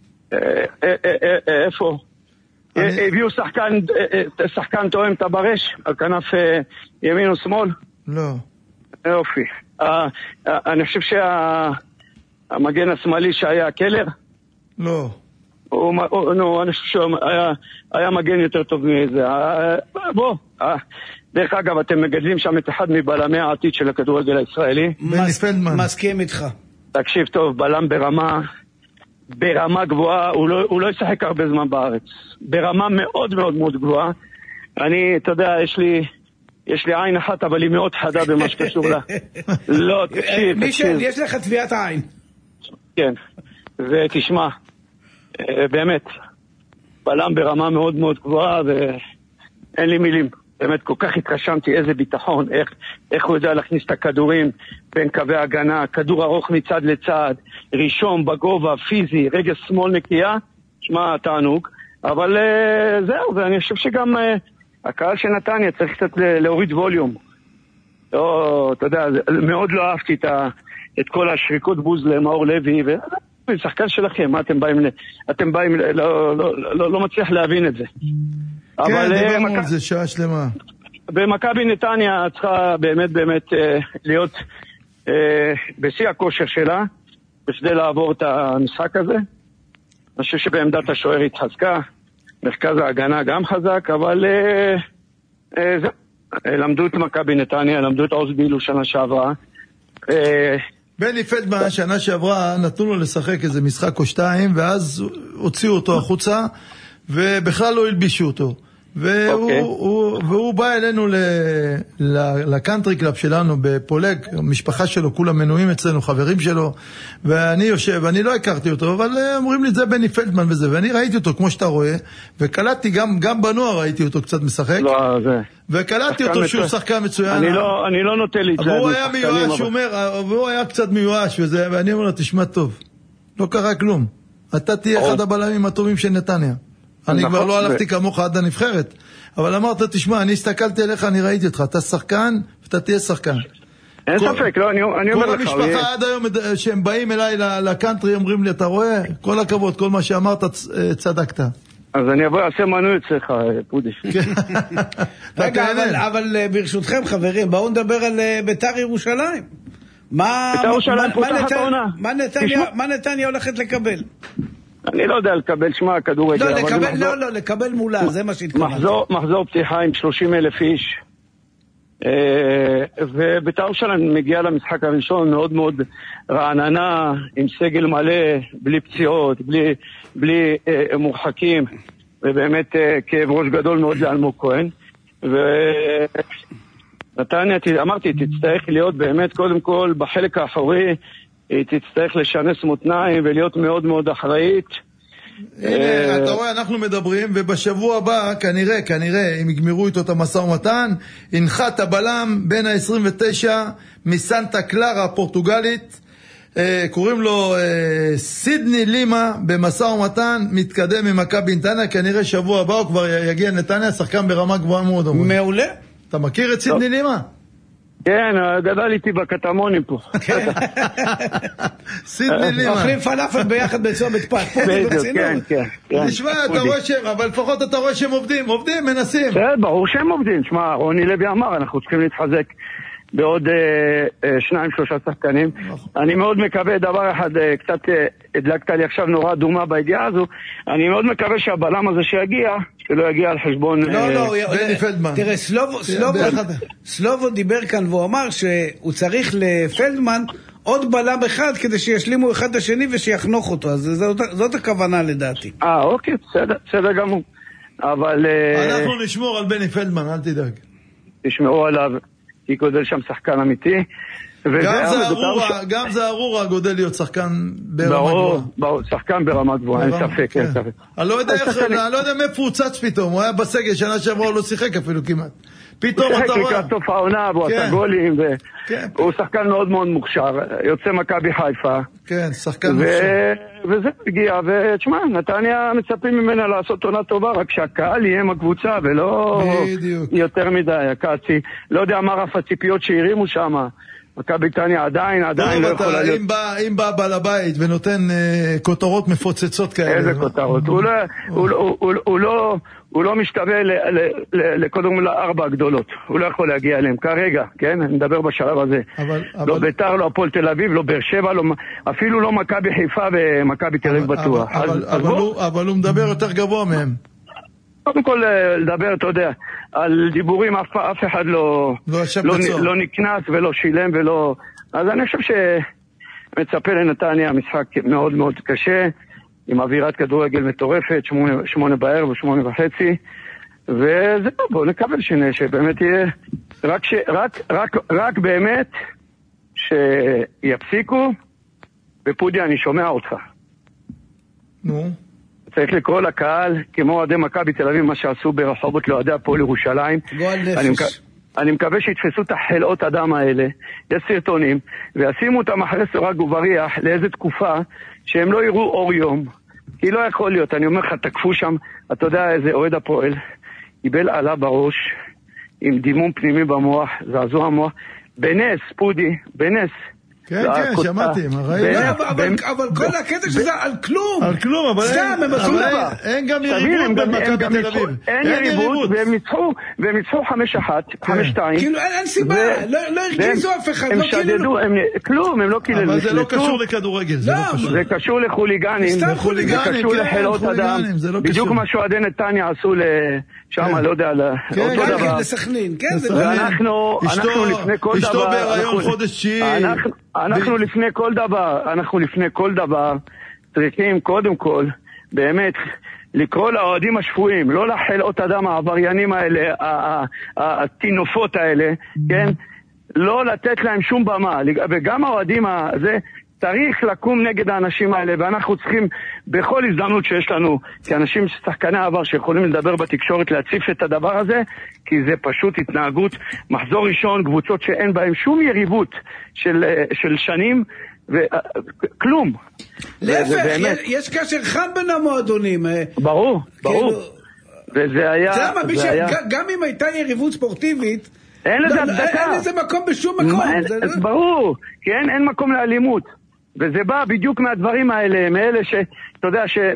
איפה? הביאו שחקן תואם את הברש על כנף ימין או שמאל? לא. יופי. אני חושב שהמגן השמאלי שהיה קלר? לא. אני חושב שהיה מגן יותר טוב מזה. בוא, דרך אגב, אתם מגדלים שם את אחד מבלמי העתיד של הכדורגל הישראלי. בני פלדמן. מסכים איתך. תקשיב טוב, בלם ברמה... ברמה גבוהה, הוא לא, הוא לא ישחק הרבה זמן בארץ. ברמה מאוד מאוד מאוד גבוהה. אני, אתה יודע, יש לי, יש לי עין אחת, אבל היא מאוד חדה במה שקשור לה. לא, תקשיב, מישל, יש לך תביעת העין. כן, ותשמע, באמת, בלם ברמה מאוד מאוד גבוהה, ואין לי מילים. באמת, כל כך התרשמתי איזה ביטחון, איך, איך הוא יודע להכניס את הכדורים בין קווי הגנה, כדור ארוך מצד לצד, ראשון בגובה, פיזי, רגע שמאל נקייה, שמה תענוג, אבל uh, זהו, ואני חושב שגם uh, הקהל של נתניה צריך קצת להוריד ווליום. לא, אתה יודע, מאוד לא אהבתי את, ה, את כל השריקות בוז למאור לוי, ושחקן שלכם, מה אתם באים, אתם באים, לא, לא, לא, לא, לא מצליח להבין את זה. כן, דיברנו על זה שעה שלמה. במכבי נתניה צריכה באמת באמת להיות בשיא הכושר שלה, בשביל לעבור את המשחק הזה. אני חושב שבעמדת השוער התחזקה, מרכז ההגנה גם חזק, אבל זה, למדו את מכבי נתניה, למדו את עוז בילו שנה שעברה. בני פלדמן שנה שעברה נתנו לו לשחק איזה משחק או שתיים, ואז הוציאו אותו החוצה, ובכלל לא הלבישו אותו. והוא, okay. הוא, והוא בא אלינו לקאנטרי קלאב שלנו בפולג, המשפחה שלו, כולם מנויים אצלנו, חברים שלו, ואני יושב, אני לא הכרתי אותו, אבל אומרים לי, זה בני פלדמן וזה, ואני ראיתי אותו כמו שאתה רואה, וקלטתי גם, גם בנוער ראיתי אותו קצת משחק, לא, זה... וקלטתי אותו מצו... שהוא שחקן מצוין. אני לא, אני לא נוטה להתלעד. והוא היה מיואש, הוא אומר, והוא היה קצת מיואש וזה, ואני אומר לו, תשמע טוב, לא קרה כלום, אתה תהיה אחד הבלמים הטובים של נתניה. אני כבר לא הלכתי כמוך עד הנבחרת, אבל אמרת, תשמע, אני הסתכלתי עליך, אני ראיתי אותך, אתה שחקן, ואתה תהיה שחקן. אין ספק, לא, אני אומר לך. כל המשפחה עד היום שהם באים אליי לקאנטרי, אומרים לי, אתה רואה? כל הכבוד, כל מה שאמרת, צדקת. אז אני אבוא, אעשה מנוי אצלך, פודי. רגע, אבל ברשותכם, חברים, בואו נדבר על בית"ר ירושלים. בית"ר ירושלים פותחת העונה. מה נתניה הולכת לקבל? אני לא יודע לקבל, שמע, כדורגל. לא, לקבל, לא, לא, לקבל מולה, זה מה שהתכוונתי. מחזור פתיחה עם שלושים אלף איש. ובית"ר ירושלים מגיעה למשחק הראשון מאוד מאוד רעננה, עם סגל מלא, בלי פציעות, בלי, בלי אה, מורחקים, ובאמת אה, כאב ראש גדול מאוד לאלמוג כהן. ונתניה, אמרתי, תצטרך להיות באמת קודם כל בחלק האחורי, היא תצטרך לשנס מותניים ולהיות מאוד מאוד אחראית. הנה, אתה רואה, אנחנו מדברים, ובשבוע הבא, כנראה, כנראה, אם יגמרו איתו את המשא ומתן, הנחת הבלם בין ה-עשרים ותשע מסנטה קלרה הפורטוגלית, קוראים לו סידני לימה, במשא ומתן, מתקדם ממכבי נתניה, כנראה שבוע הבא הוא כבר יגיע נתניה, שחקן ברמה גבוהה מאוד. מעולה. אתה מכיר את סידני לימה? כן, גדל איתי בקטמונים פה. סידני לימה. אוכלים פלאפל ביחד בצומת פת. כן, כן. נשמע, אתה רואה שהם, אבל לפחות אתה רואה שהם עובדים, עובדים, מנסים. ברור שהם עובדים. שמע, רוני לוי אמר, אנחנו צריכים להתחזק בעוד שניים, שלושה שחקנים. אני מאוד מקווה, דבר אחד, קצת הדלקת לי עכשיו נורא אדומה בהגיעה הזו, אני מאוד מקווה שהבלם הזה שיגיע, שלא יגיע על חשבון... לא, לא, בני פלדמן. תראה, סלובו דיבר כאן והוא אמר שהוא צריך לפלדמן עוד בלם אחד כדי שישלימו אחד את השני ושיחנוך אותו, אז זאת הכוונה לדעתי. אה, אוקיי, בסדר גמור. אבל... אנחנו נשמור על בני פלדמן, אל תדאג. תשמעו עליו. כי גודל שם שחקן אמיתי. גם זה ארורה גודל להיות שחקן ברמה גבוהה. ברור, שחקן ברמה גבוהה, אין ספק, אין ספק. אני לא יודע מאיפה הוא צץ פתאום, הוא היה בסגל, שנה שעברה הוא לא שיחק אפילו כמעט. פתאום אתה רואה. הוא שיחק לקראת סוף העונה, והוא עשה גולים, והוא שחקן מאוד מאוד מוכשר, יוצא מכבי חיפה. כן, שחקן מוכשר. וזה הגיע, ותשמע, נתניה מצפים ממנה לעשות עונה טובה, רק שהקהל יהיה עם הקבוצה, ולא יותר מדי, הקאצי. לא יודע מה רף הציפיות שהרימו שם. מכבי נתניה עדיין, עדיין לא יכולה להיות... אם בא בעל הבית ונותן כותרות מפוצצות כאלה. איזה כותרות? הוא לא משתווה לקודם לארבע הגדולות. הוא לא יכול להגיע אליהם כרגע, כן? אני מדבר בשלב הזה. לא בית"ר, לא הפועל תל אביב, לא באר שבע, אפילו לא מכבי חיפה ומכבי תל אביב בטוח. אבל הוא מדבר יותר גבוה מהם. קודם כל לדבר, אתה יודע, על דיבורים אף, אף אחד לא, לא, לא, לא נקנס ולא שילם ולא... אז אני חושב שמצפה לנתניה משחק מאוד מאוד קשה, עם אווירת כדורגל מטורפת, שמונה, שמונה בערב ושמונה וחצי, וזה לא, בואו נקבל שני, שבאמת יהיה, רק, ש, רק, רק, רק באמת שיפסיקו, ופודי אני שומע אותך. נו. צריך לקרוא לקהל, כמו אוהדי מכבי תל אביב, מה שעשו ברחובות לאוהדי הפועל ירושלים. אני, מק... אני מקווה שיתפסו את החלאות אדם האלה, יש סרטונים, וישימו אותם אחרי סורג ובריח לאיזה תקופה שהם לא יראו אור יום. כי לא יכול להיות, אני אומר לך, תקפו שם, אתה יודע איזה אוהד הפועל, קיבל עלה בראש, עם דימום פנימי במוח, זעזוע המוח, בנס, פודי, בנס. כן, כן, שמעתי, אבל כל הקטע שזה על כלום. על כלום, אבל אין גם יריבות במכבי תל אביב. אין יריבות, והם ניצחו, והם ניצחו חמש אחת, חמש שתיים. כאילו אין סיבה, לא הרגיזו אף אחד. הם שדדו, כלום, הם לא קיללו. אבל זה לא קשור לכדורגל. זה קשור לחוליגנים, זה קשור לחלות אדם. בדיוק מה שאוהדי נתניה עשו שם, לא יודע, אותו דבר. לסכנין, כן, זה ואנחנו לפני כל דבר. אשתו בהיריון חודש תשיעי. אנחנו לפני כל דבר, אנחנו לפני כל דבר צריכים קודם כל באמת לקרוא לאוהדים השפויים, לא לחלאות אדם העבריינים האלה, התינופות האלה, כן? לא לתת להם שום במה, וגם האוהדים הזה צריך לקום נגד האנשים האלה, ואנחנו צריכים בכל הזדמנות שיש לנו, כאנשים שחקני העבר שיכולים לדבר בתקשורת, להציף את הדבר הזה, כי זה פשוט התנהגות, מחזור ראשון, קבוצות שאין בהם שום יריבות של, של שנים, וכלום. להפך, יש קשר חם בין המועדונים. ברור, ברור. וזה היה... גם אם הייתה יריבות ספורטיבית, אין לזה הצדקה. אין לזה מקום בשום מקום. ברור, כי אין מקום לאלימות. וזה בא בדיוק מהדברים האלה, מאלה ש... אתה יודע, ש...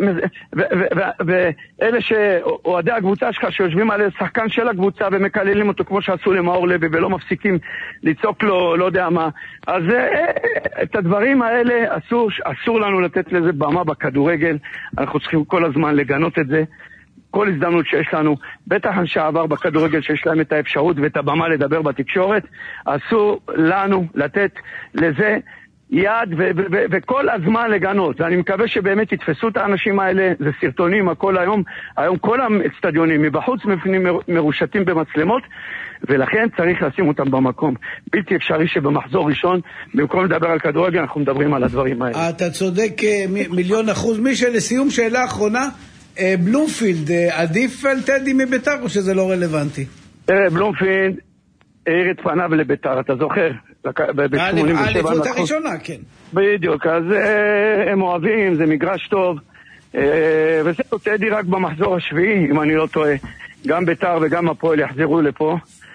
ואלה שאוהדי הקבוצה שלך שיושבים על שחקן של הקבוצה ומקללים אותו כמו שעשו למאור לוי ולא מפסיקים לצעוק לו, לא יודע מה. אז את הדברים האלה אסור, אסור לנו לתת לזה במה בכדורגל. אנחנו צריכים כל הזמן לגנות את זה. כל הזדמנות שיש לנו, בטח אנשי העבר בכדורגל שיש להם את האפשרות ואת הבמה לדבר בתקשורת, אסור לנו לתת לזה יד ו- ו- ו- וכל הזמן לגנות. ואני מקווה שבאמת יתפסו את האנשים האלה, זה סרטונים, הכל היום, היום כל האצטדיונים מבחוץ מפנים מרושתים במצלמות, ולכן צריך לשים אותם במקום. בלתי אפשרי שבמחזור ראשון, במקום לדבר על כדורגל, אנחנו מדברים על הדברים האלה. אתה צודק מיליון אחוז. מי שלסיום שאלה אחרונה, בלומפילד, עדיף על טדי מביתר או שזה לא רלוונטי? תראה, בלומפילד העיר את פניו לביתר, אתה זוכר? האליפות הראשונה, כן. בדיוק, אז הם אוהבים, זה מגרש טוב, וזהו, טדי רק במחזור השביעי, אם אני לא טועה. גם ביתר וגם הפועל יחזרו לפה,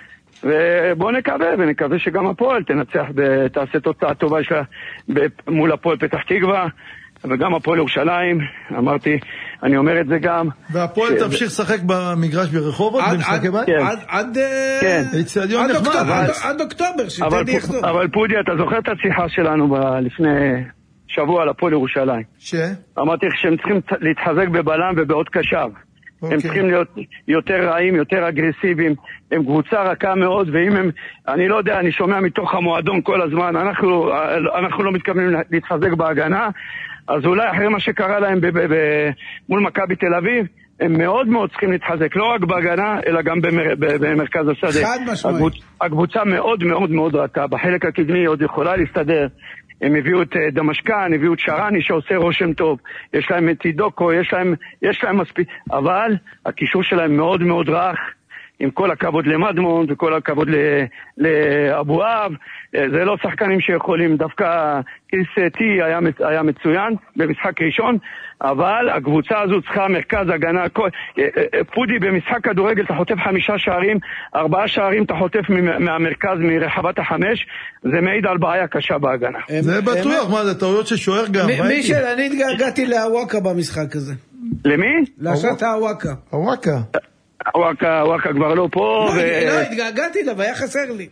ובואו נקווה, ונקווה שגם הפועל תנצח, תעשה תוצאה טובה שלה מול הפועל פתח תקווה, וגם הפועל ירושלים, אמרתי, אני אומר את זה גם. והפועל תמשיך לשחק במגרש ברחובות, במשחקי בית? עד אצטדיון נחמד. עד אוקטובר, שטדי יחזור. אבל פודי, אתה זוכר את השיחה שלנו לפני שבוע על הפועל ירושלים? ש? אמרתי שהם צריכים להתחזק בבלם ובעוד קשב. הם צריכים להיות יותר רעים, יותר אגרסיביים. הם קבוצה רכה מאוד, ואם הם, אני לא יודע, אני שומע מתוך המועדון כל הזמן, אנחנו, אנחנו לא מתכוונים להתחזק בהגנה, אז אולי אחרי מה שקרה להם ב- ב- ב- מול מכבי תל אביב, הם מאוד מאוד צריכים להתחזק, לא רק בהגנה, אלא גם במר- ב- במרכז השדה. חד משמעית. הקבוצ- הקבוצה מאוד מאוד מאוד רכה, בחלק הקדמי עוד יכולה להסתדר. הם הביאו את דמשקן, הביאו את שרני שעושה רושם טוב, יש להם את אידוקו, יש להם, יש להם מספיק, אבל הקישור שלהם מאוד מאוד רך, עם כל הכבוד למדמון וכל הכבוד לאבו אב, זה לא שחקנים שיכולים, דווקא קיס טי היה, היה מצוין במשחק ראשון, אבל הקבוצה הזו צריכה מרכז הגנה, פודי במשחק כדורגל אתה חוטף חמישה שערים, ארבעה שערים אתה חוטף מהמרכז מרחבת החמש, זה מעיד על בעיה קשה בהגנה. זה בטוח, מה זה טעויות ששוער גם. מישל, אני התגעגעתי להוואקה במשחק הזה. למי? לשעת ההוואקה. הוואקה. וואקה, וואקה כבר לא פה. לא, התגעגעתי לה, והיה חסר לי.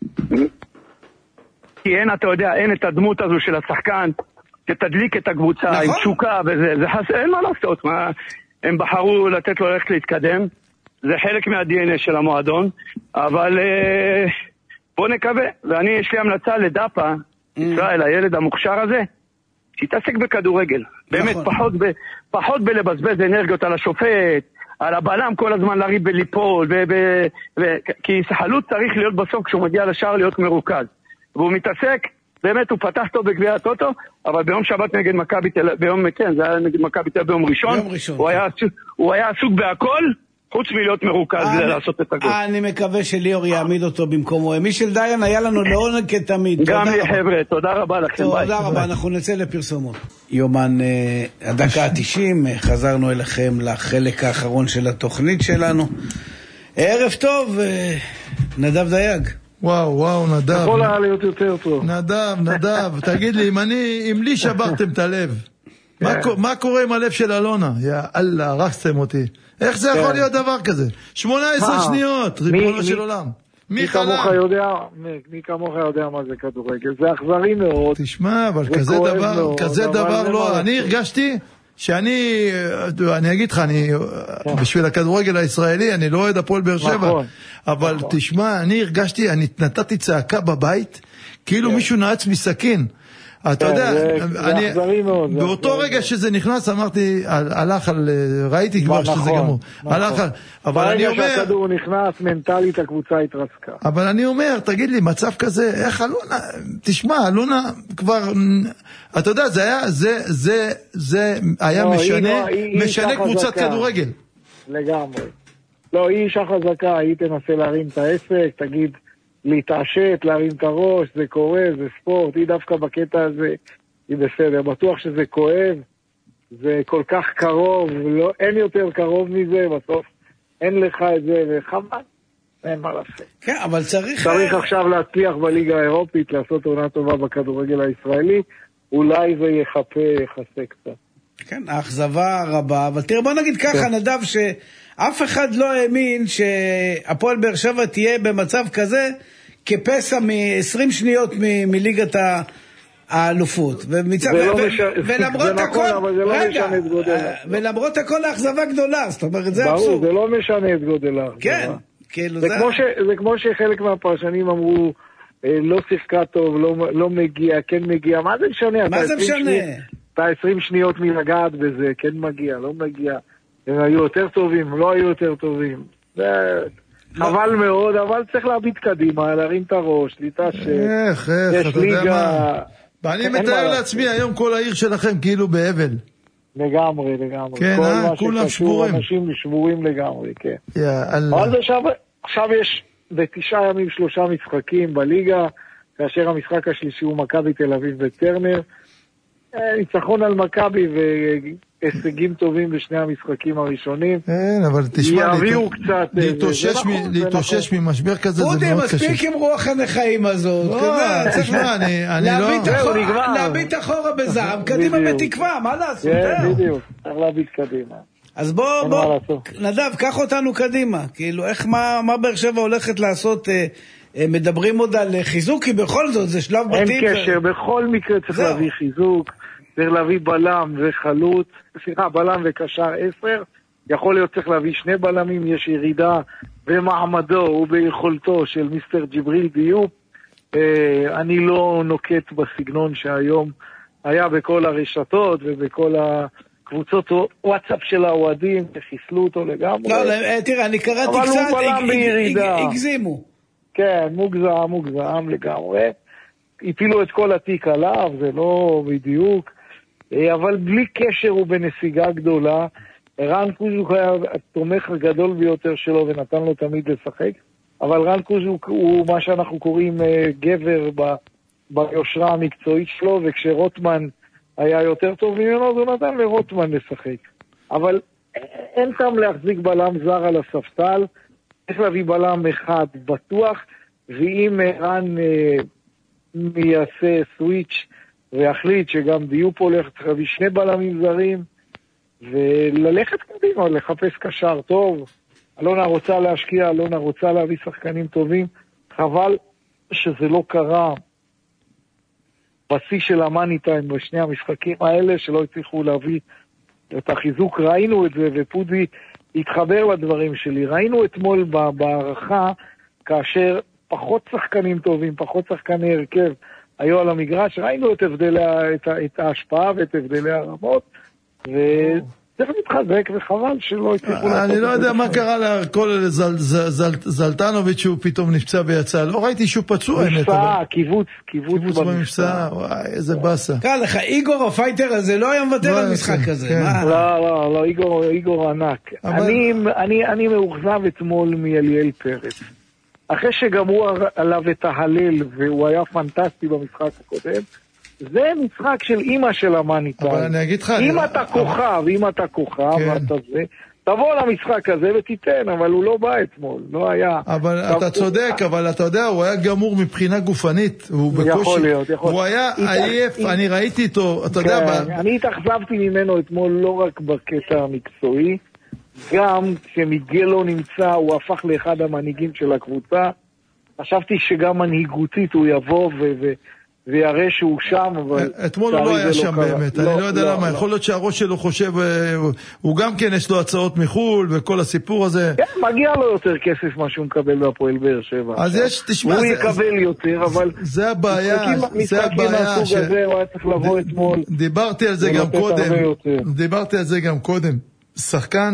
כי אין, אתה יודע, אין את הדמות הזו של השחקן, שתדליק את הקבוצה עם תשוקה, וזה חסר, אין מה לעשות, הם בחרו לתת לו ללכת להתקדם, זה חלק מה-די אן איי של המועדון, אבל בוא נקווה, ואני, יש לי המלצה לדאפה, ישראל, הילד המוכשר הזה, שיתעסק בכדורגל, באמת, פחות בלבזבז אנרגיות על השופט, על הבלם כל הזמן לריב בליפול, כי חלוץ צריך להיות בסוף כשהוא מגיע לשער להיות מרוכז. והוא מתעסק, באמת הוא פתח טוב בגביע הטוטו, אבל ביום שבת נגד מכבי תל אביב, ביום, כן, זה היה נגד מכבי תל אביב ביום ראשון, הוא היה, הוא היה עסוק בהכל, חוץ מלהיות מרוכז לעשות את הגול. אני מקווה שליאור יעמיד אותו במקומו. מישל דיין היה לנו לעונג כתמיד. גם לי חבר'ה, תודה רבה לכם. תודה רבה, אנחנו נצא לפרסומות. יומן הדקה ה-תשעים, חזרנו אליכם לחלק האחרון של התוכנית שלנו. ערב טוב, נדב דייג. וואו, וואו, נדב. יכול היה להיות יותר טוב. נדב, נדב, תגיד לי, אם אני, אם לי שברתם את הלב, מה קורה עם הלב של אלונה? יא אללה, הרסתם אותי. איך זה יכול להיות דבר כזה? שמונה עשרה שניות, ריבונו של עולם. מי כמוך יודע, מי כמוך יודע מה זה כדורגל. זה אכזרי מאוד. תשמע, אבל כזה דבר, כזה דבר לא, אני הרגשתי שאני, אני אגיד לך, אני, בשביל הכדורגל הישראלי, אני לא אוהד הפועל באר שבע, אבל תשמע, אני הרגשתי, אני נתתי צעקה בבית, כאילו מישהו נעץ מסכין. אתה יודע, אני, באותו רגע שזה נכנס, אמרתי, הלך על, ראיתי כבר שזה גמור. הלך על, אבל אני אומר... ברגע שהכדור נכנס, מנטלית הקבוצה התרסקה. אבל אני אומר, תגיד לי, מצב כזה, איך אלונה, תשמע, אלונה כבר, אתה יודע, זה היה, זה, זה, זה היה משנה, משנה קבוצת כדורגל. לגמרי. לא, היא אישה חזקה, היא תנסה להרים את העסק, תגיד, להתעשת, להרים את הראש, זה קורה, זה ספורט, היא דווקא בקטע הזה, היא בסדר, בטוח שזה כואב, זה כל כך קרוב, לא, אין יותר קרוב מזה, בסוף אין לך את זה, וחבל, אין מה לעשות. כן, אבל צריך... צריך עכשיו להצליח בליגה האירופית, לעשות עונה טובה בכדורגל הישראלי, אולי זה יחפה, יחסה קצת. כן, האכזבה רבה, אבל תראה, בוא נגיד ככה, נדב, שאף אחד לא האמין שהפועל באר שבע תהיה במצב כזה, כפסע מ-עשרים שניות מליגת האלופות. ולמרות הכל, רגע, ולמרות הכל האכזבה גדולה, זאת אומרת, זה אבסורד. ברור, זה לא משנה את גודל האכזבה. כן, כאילו זה... זה כמו שחלק מהפרשנים אמרו, לא שיחקה טוב, לא מגיע, כן מגיע, מה זה משנה? מה זה משנה? אתה עשרים שניות מלגעת בזה, כן מגיע, לא מגיע. הם היו יותר טובים, לא היו יותר טובים. זה חבל מאוד, אבל צריך להביט קדימה, להרים את הראש, להתעשת. איך, איך, אתה יודע מה? ואני מתאר לעצמי, היום כל העיר שלכם כאילו באבל. לגמרי, לגמרי. כן, אה, כולם שבורים. אנשים שבורים לגמרי, כן. אבל עכשיו יש בתשעה ימים שלושה משחקים בליגה, כאשר המשחק השלישי הוא מכבי תל אביב בטרנר. ניצחון על מכבי והישגים טובים בשני המשחקים הראשונים. כן, אבל תשמע, יביאו קצת... להתאושש ממשבר כזה זה מאוד קשה. אודי, מספיק עם רוח הנחיים הזאת. תשמע, אני לא... להביט אחורה בזעם, קדימה בתקווה, מה לעשות? כן, בדיוק, צריך להביט קדימה. אז בוא, בוא, נדב, קח אותנו קדימה. כאילו, איך, מה באר שבע הולכת לעשות... מדברים עוד על חיזוק, כי בכל זאת זה שלב בתים. אין קשר, בכל מקרה צריך להביא חיזוק, צריך להביא בלם וחלוץ, סליחה, בלם וקשר עשר, יכול להיות צריך להביא שני בלמים, יש ירידה במעמדו וביכולתו של מיסטר ג'יבריל דיופ. אני לא נוקט בסגנון שהיום היה בכל הרשתות ובכל הקבוצות וואטסאפ של האוהדים, שחיסלו אותו לגמרי. לא, תראה, אני קראתי קצת, הגזימו. כן, מוגזם, מוגזם לגמרי. הפילו את כל התיק עליו, זה לא בדיוק. אבל בלי קשר הוא בנסיגה גדולה. רן קוז'וק היה התומך הגדול ביותר שלו ונתן לו תמיד לשחק. אבל רן קוז'וק הוא מה שאנחנו קוראים גבר ב, ביושרה המקצועית שלו, וכשרוטמן היה יותר טוב ממנו, אז הוא נתן לרוטמן לשחק. אבל אין טעם להחזיק בלם זר על הספסל, צריך להביא בלם אחד בטוח, ואם רן אה, יעשה סוויץ' ויחליט שגם דיופ הולך, צריך להביא שני בלמים זרים, וללכת קדימה, לחפש קשר טוב. אלונה רוצה להשקיע, אלונה רוצה להביא שחקנים טובים, חבל שזה לא קרה בשיא של המאני טיים בשני המשחקים האלה, שלא הצליחו להביא את החיזוק. ראינו את זה, ופודי התחבר לדברים שלי. ראינו אתמול בהערכה, כאשר פחות שחקנים טובים, פחות שחקני הרכב היו על המגרש, ראינו את הבדלי, את, את ההשפעה ואת הבדלי הרמות, וצריך להתחזק, וחבל שלא הצליחו... אני לא יודע מה קרה לכל זלטנוביץ' שהוא פתאום נפצע ויצא, לא ראיתי שהוא פצוע. נפצע, קיבוץ, קיבוץ במפצע, וואי, איזה בסה. קרא לך, איגור הפייטר הזה לא היה מוותר על משחק כזה. לא, לא, לא, איגור ענק. אני מאוכזב אתמול מאליאל פרץ. אחרי שגמרו עליו את ההלל, והוא היה פנטסטי במשחק הקודם, זה משחק של אמא של המאניטה. אבל אני אגיד לך... אם אתה כוכב, אם אתה כוכב, ואתה זה, תבוא למשחק הזה ותיתן, אבל הוא לא בא אתמול, לא היה... אבל אתה צודק, אבל אתה יודע, הוא היה גמור מבחינה גופנית, הוא בקושי... יכול להיות, יכול הוא היה עייף, אני ראיתי איתו, אתה יודע... אני התאכזבתי ממנו אתמול לא רק בקטע המקצועי, גם כשמיגל לא נמצא, הוא הפך לאחד המנהיגים של הקבוצה. חשבתי שגם מנהיגותית הוא יבוא ו... ו... ויראה שהוא שם, אבל... אתמול הוא לא היה שם באמת, אני לא יודע למה, יכול להיות שהראש שלו חושב, הוא גם כן יש לו הצעות מחול, וכל הסיפור הזה. כן, מגיע לו יותר כסף מה שהוא מקבל בהפועל באר שבע. אז יש, תשמע... הוא יקבל יותר, אבל... זה הבעיה, זה הבעיה. הוא היה צריך לבוא אתמול. דיברתי על זה גם קודם, דיברתי על זה גם קודם. שחקן,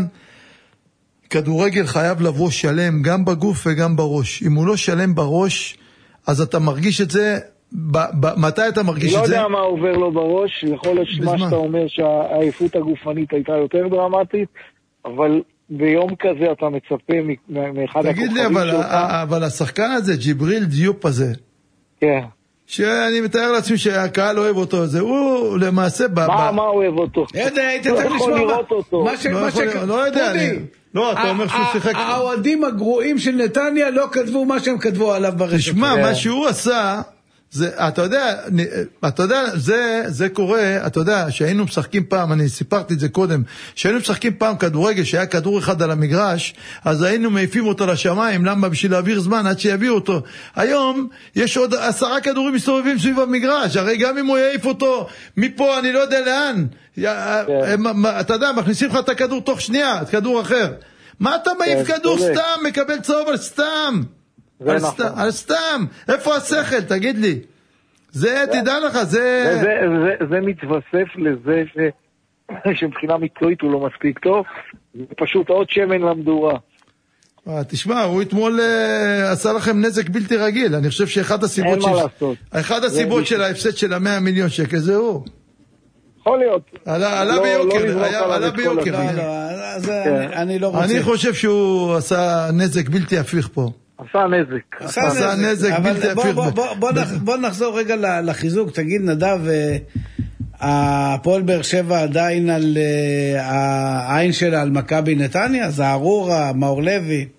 כדורגל חייב לבוא שלם, גם בגוף וגם בראש. אם הוא לא שלם בראש, אז אתה מרגיש את זה... מתי אתה מרגיש את זה? לא יודע מה עובר לו בראש, יכול להיות שמה שאתה אומר שהעייפות הגופנית הייתה יותר דרמטית, אבל ביום כזה אתה מצפה מאחד הכוכבים תגיד לי, אבל, אבל השחקן הזה, ג'יבריל דיופ הזה, כן. שאני מתאר לעצמי שהקהל אוהב אותו, זה הוא למעשה... מה, מה אוהב אותו? היית צריך לשמוע מה... לא יודע, לא, אתה אומר שהוא שיחק... האוהדים הגרועים של נתניה לא כתבו מה שהם כתבו עליו ברשת. תשמע, מה שהוא עשה... זה, אתה יודע, אתה יודע, זה, זה קורה, אתה יודע, שהיינו משחקים פעם, אני סיפרתי את זה קודם, שהיינו משחקים פעם כדורגל, שהיה כדור אחד על המגרש, אז היינו מעיפים אותו לשמיים, למה? בשביל להעביר זמן עד שיביאו אותו. היום יש עוד עשרה כדורים מסתובבים סביב המגרש, הרי גם אם הוא יעיף אותו מפה, אני לא יודע לאן, אתה יודע, מכניסים לך את הכדור תוך שנייה, את כדור אחר. מה אתה מעיף כדור סתם, מקבל צהוב על סתם? על, נכון. סת... על סתם, איפה השכל, תגיד לי. זה, זה תדע לך, זה... זה, זה, זה מתווסף לזה ש... שמבחינה מקצועית הוא לא מספיק טוב, זה פשוט עוד שמן למדורה. תשמע, הוא אתמול uh, עשה לכם נזק בלתי רגיל, אני חושב שאחד הסיבות... אין ש... מה לעשות. אחד הסיבות של ההפסד של המאה מיליון שקל זה הוא. יכול להיות. עלה, עלה לא, ביוקר, לא היה, עלה ביוקר. לא, לא, אז כן. אני, אני לא רוצה. אני חושב שהוא עשה נזק בלתי הפיך פה. עשה נזק. עשה נזק בלתי הפיך. בוא נחזור רגע לחיזוק. תגיד נדב, הפועל באר שבע עדיין על העין שלה על מכבי נתניה? זערורה, מאור לוי?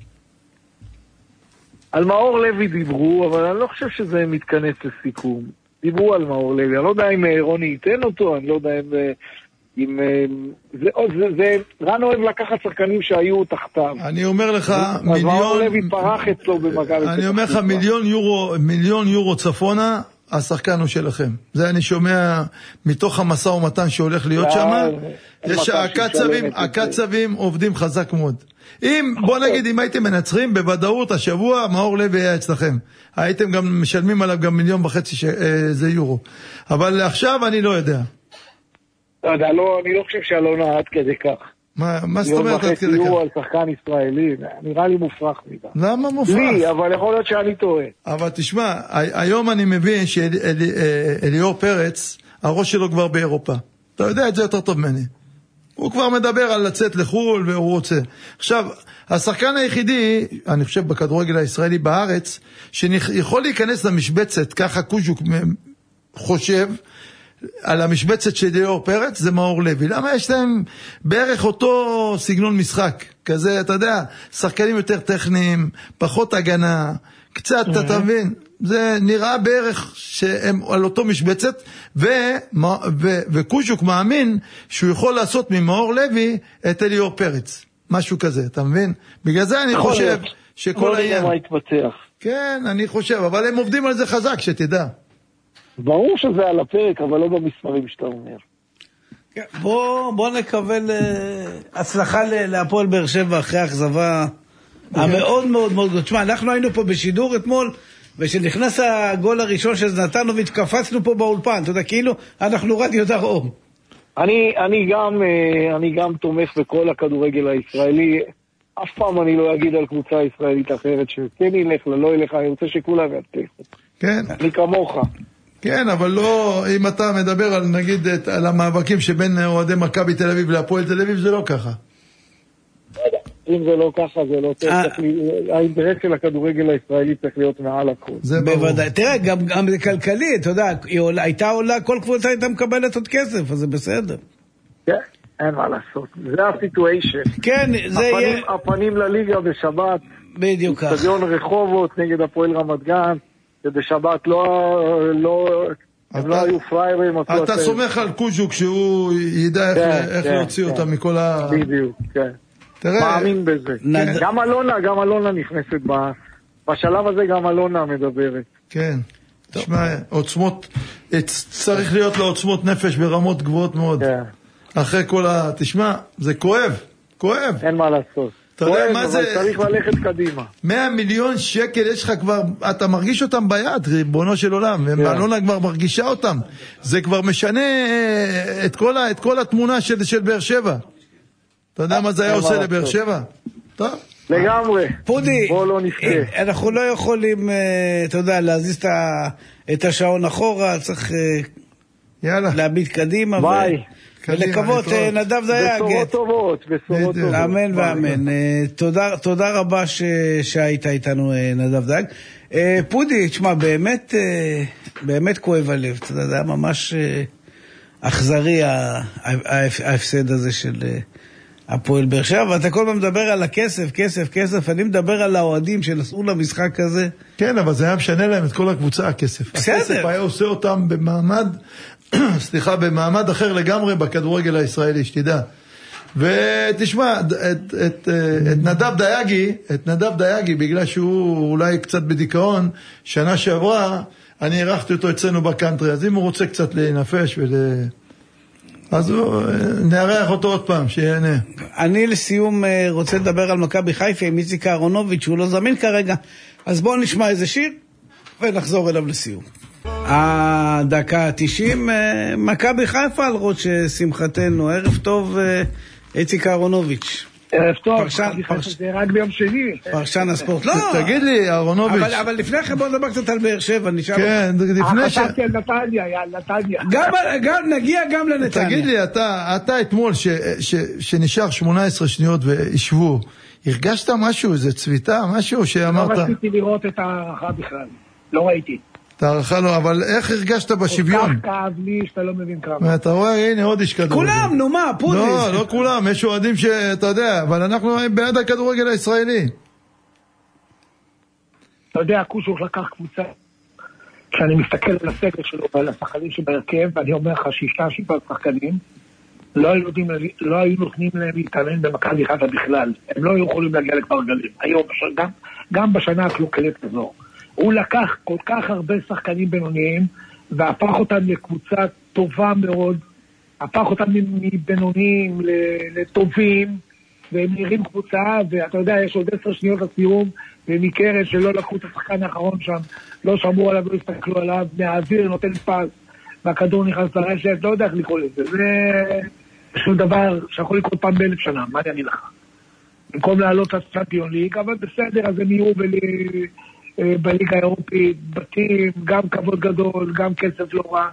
על מאור לוי דיברו, אבל אני לא חושב שזה מתכנס לסיכום. דיברו על מאור לוי. אני לא יודע אם רוני ייתן אותו, אני לא יודע אם... עם, זה, זה, זה, רן אוהב לקחת שחקנים שהיו תחתיו. אני אומר לך, מיליון... אז מאור לוי פרח אצלו במכבי. אני אומר לך, מיליון יורו, מיליון יורו צפונה, השחקן הוא שלכם. זה אני שומע מתוך המשא ומתן שהולך להיות שם. יש הקצבים, הקצבים עובדים חזק מאוד. אם, בוא נגיד, אם הייתם מנצחים, בוודאות השבוע, מאור לוי היה אצלכם. הייתם גם משלמים עליו גם מיליון וחצי זה יורו. אבל עכשיו אני לא יודע. לא יודע, לא, אני לא חושב שאלונה עד כדי כך. מה, מה זאת אומרת עד כדי כך? יום על שחקן ישראלי, נראה לי מופרך מדי. למה מופרך? לי, אבל יכול להיות שאני טועה. אבל תשמע, היום אני מבין שאליאור פרץ, הראש שלו כבר באירופה. אתה יודע את זה יותר טוב ממני. הוא כבר מדבר על לצאת לחול והוא רוצה. עכשיו, השחקן היחידי, אני חושב בכדורגל הישראלי בארץ, שיכול להיכנס למשבצת, ככה קוז'וק חושב, על המשבצת של ליאור פרץ, זה מאור לוי. למה יש להם בערך אותו סגנון משחק? כזה, אתה יודע, שחקנים יותר טכניים, פחות הגנה, קצת, אתה מבין? זה נראה בערך שהם על אותו משבצת, וקוז'וק מאמין שהוא יכול לעשות ממאור לוי את ליאור פרץ. משהו כזה, אתה מבין? בגלל זה אני חושב שכל העניין... כן, אני חושב, אבל הם עובדים על זה חזק, שתדע. ברור שזה על הפרק, אבל לא במספרים שאתה אומר. בוא, בוא נקבל הצלחה להפועל באר שבע אחרי האכזבה המאוד מאוד מאוד גדולה. תשמע, אנחנו היינו פה בשידור אתמול, ושנכנס הגול הראשון שנתנו והתקפצנו פה באולפן, אתה יודע, כאילו אנחנו רדיו דרום. אני, אני גם, אני גם תומך בכל הכדורגל הישראלי. אף פעם אני לא אגיד על קבוצה ישראלית אחרת שכן ילך, לא ילך, אני רוצה שכולם יצליחו. כן. אני כמוך. כן, אבל לא, אם אתה מדבר על, נגיד, על המאבקים שבין אוהדי מכבי תל אביב להפועל תל אביב, זה לא ככה. אם זה לא ככה, זה לא צריך, האינטרס של הכדורגל הישראלי צריך להיות מעל הכל. זה בוודאי. תראה, גם זה כלכלי, אתה יודע, הייתה עולה, כל קבוצה הייתה מקבלת עוד כסף, אז זה בסדר. כן, אין מה לעשות. זה הסיטואשן. כן, זה יהיה... הפנים לליגה בשבת. בדיוק כך. סטדיון רחובות נגד הפועל רמת גן. שבשבת לא, לא, הם לא היו פריירים. אתה סומך על קוז'וק שהוא ידע איך להוציא אותה מכל ה... בדיוק, כן. מאמין בזה. גם אלונה, גם אלונה נכנסת בשלב הזה, גם אלונה מדברת. כן. תשמע, עוצמות, צריך להיות לה עוצמות נפש ברמות גבוהות מאוד. אחרי כל ה... תשמע, זה כואב, כואב. אין מה לעשות. אתה יודע מה זה? צריך ללכת קדימה. מאה מיליון שקל יש לך כבר, אתה מרגיש אותם ביד, ריבונו של עולם, ואלונה כבר מרגישה אותם. זה כבר משנה את כל, את כל התמונה של, של באר שבע. אתה יודע מה זה היה עושה לבאר שבע? טוב. לגמרי. פודי, בוא לא נפתה. אנחנו לא יכולים, אתה יודע, להזיז את השעון אחורה, צריך להביט קדימה. ביי. ולקוות נדב דייג. בשורות טובות, בשורות טובות. אמן ואמן. תודה רבה שהיית איתנו, נדב דייג. פודי, תשמע, באמת, באמת כואב הלב. אתה יודע, ממש אכזרי ההפסד הזה של הפועל באר שבע, ואתה כל פעם מדבר על הכסף, כסף, כסף, אני מדבר על האוהדים שנסעו למשחק הזה. כן, אבל זה היה משנה להם את כל הקבוצה, הכסף. בסדר. הכסף היה עושה אותם במעמד, סליחה, במעמד אחר לגמרי בכדורגל הישראלי, שתדע. ותשמע, את, את, את, את נדב דייגי, את נדב דייגי, בגלל שהוא אולי קצת בדיכאון, שנה שעברה, אני ערכתי אותו אצלנו בקנטרי, אז אם הוא רוצה קצת להינפש ול... אז הוא, נערך אותו עוד פעם, שיהנה. אני לסיום רוצה לדבר על מכבי חיפה עם איציק אהרונוביץ', שהוא לא זמין כרגע, אז בואו נשמע איזה שיר, ונחזור אליו לסיום. הדקה ה-תשעים, מכבי חיפה על ראש שמחתנו, ערב טוב איציק אהרונוביץ'. ערב טוב, מכבי חיפה זה רק ביום שני. פרשן הספורט, לא. תגיד לי, אהרונוביץ'. אבל לפני כן בואו נדבר קצת על באר שבע, נשאר. כן, לפני ש... חשבתי על נתניה, על נתניה. נגיע גם לנתניה. תגיד לי, אתה אתמול שנשאר שמונה עשרה שניות וישבו, הרגשת משהו, איזה צביטה, משהו שאמרת? לא רציתי לראות את הערכה בכלל, לא ראיתי. את הערכה לא, אבל איך הרגשת בשוויון? כל כך כאב לי שאתה לא מבין כמה. אתה רואה, הנה עוד איש כדורגל. כולם, נו מה, פודיס. לא, לא כולם, יש אוהדים שאתה יודע, אבל אנחנו בעד הכדורגל הישראלי. אתה יודע, קושוק לקח קבוצה, כשאני מסתכל על הסגל שלו ועל השחקנים שבהרכב, ואני אומר לך שישה, שבעה שחקנים, לא היו, יודעים, לא היו נותנים להם להתאמן במכבי חיפה בכלל. הם לא היו יכולים להגיע לכפר גלים. היום, גם, גם בשנה הקלוקלת כזו. הוא לקח כל כך הרבה שחקנים בינוניים, והפך אותם לקבוצה טובה מאוד, הפך אותם מבינוניים לטובים, והם נראים קבוצה, ואתה יודע, יש עוד עשר שניות לסיום, ומקרן שלא לקחו את השחקן האחרון שם, לא שמרו עליו, לא הסתכלו עליו, מהאוויר נותן פס, והכדור נכנס לרשת, לא יודע איך לקרוא לזה, זה שום דבר שיכול לקרות פעם באלף שנה, מה אני אגיד לך? במקום לעלות לצ'אמפיון ליג, אבל בסדר, אז הם יהיו בליגה האירופית, בתים, גם כבוד גדול, גם כסף לא רע,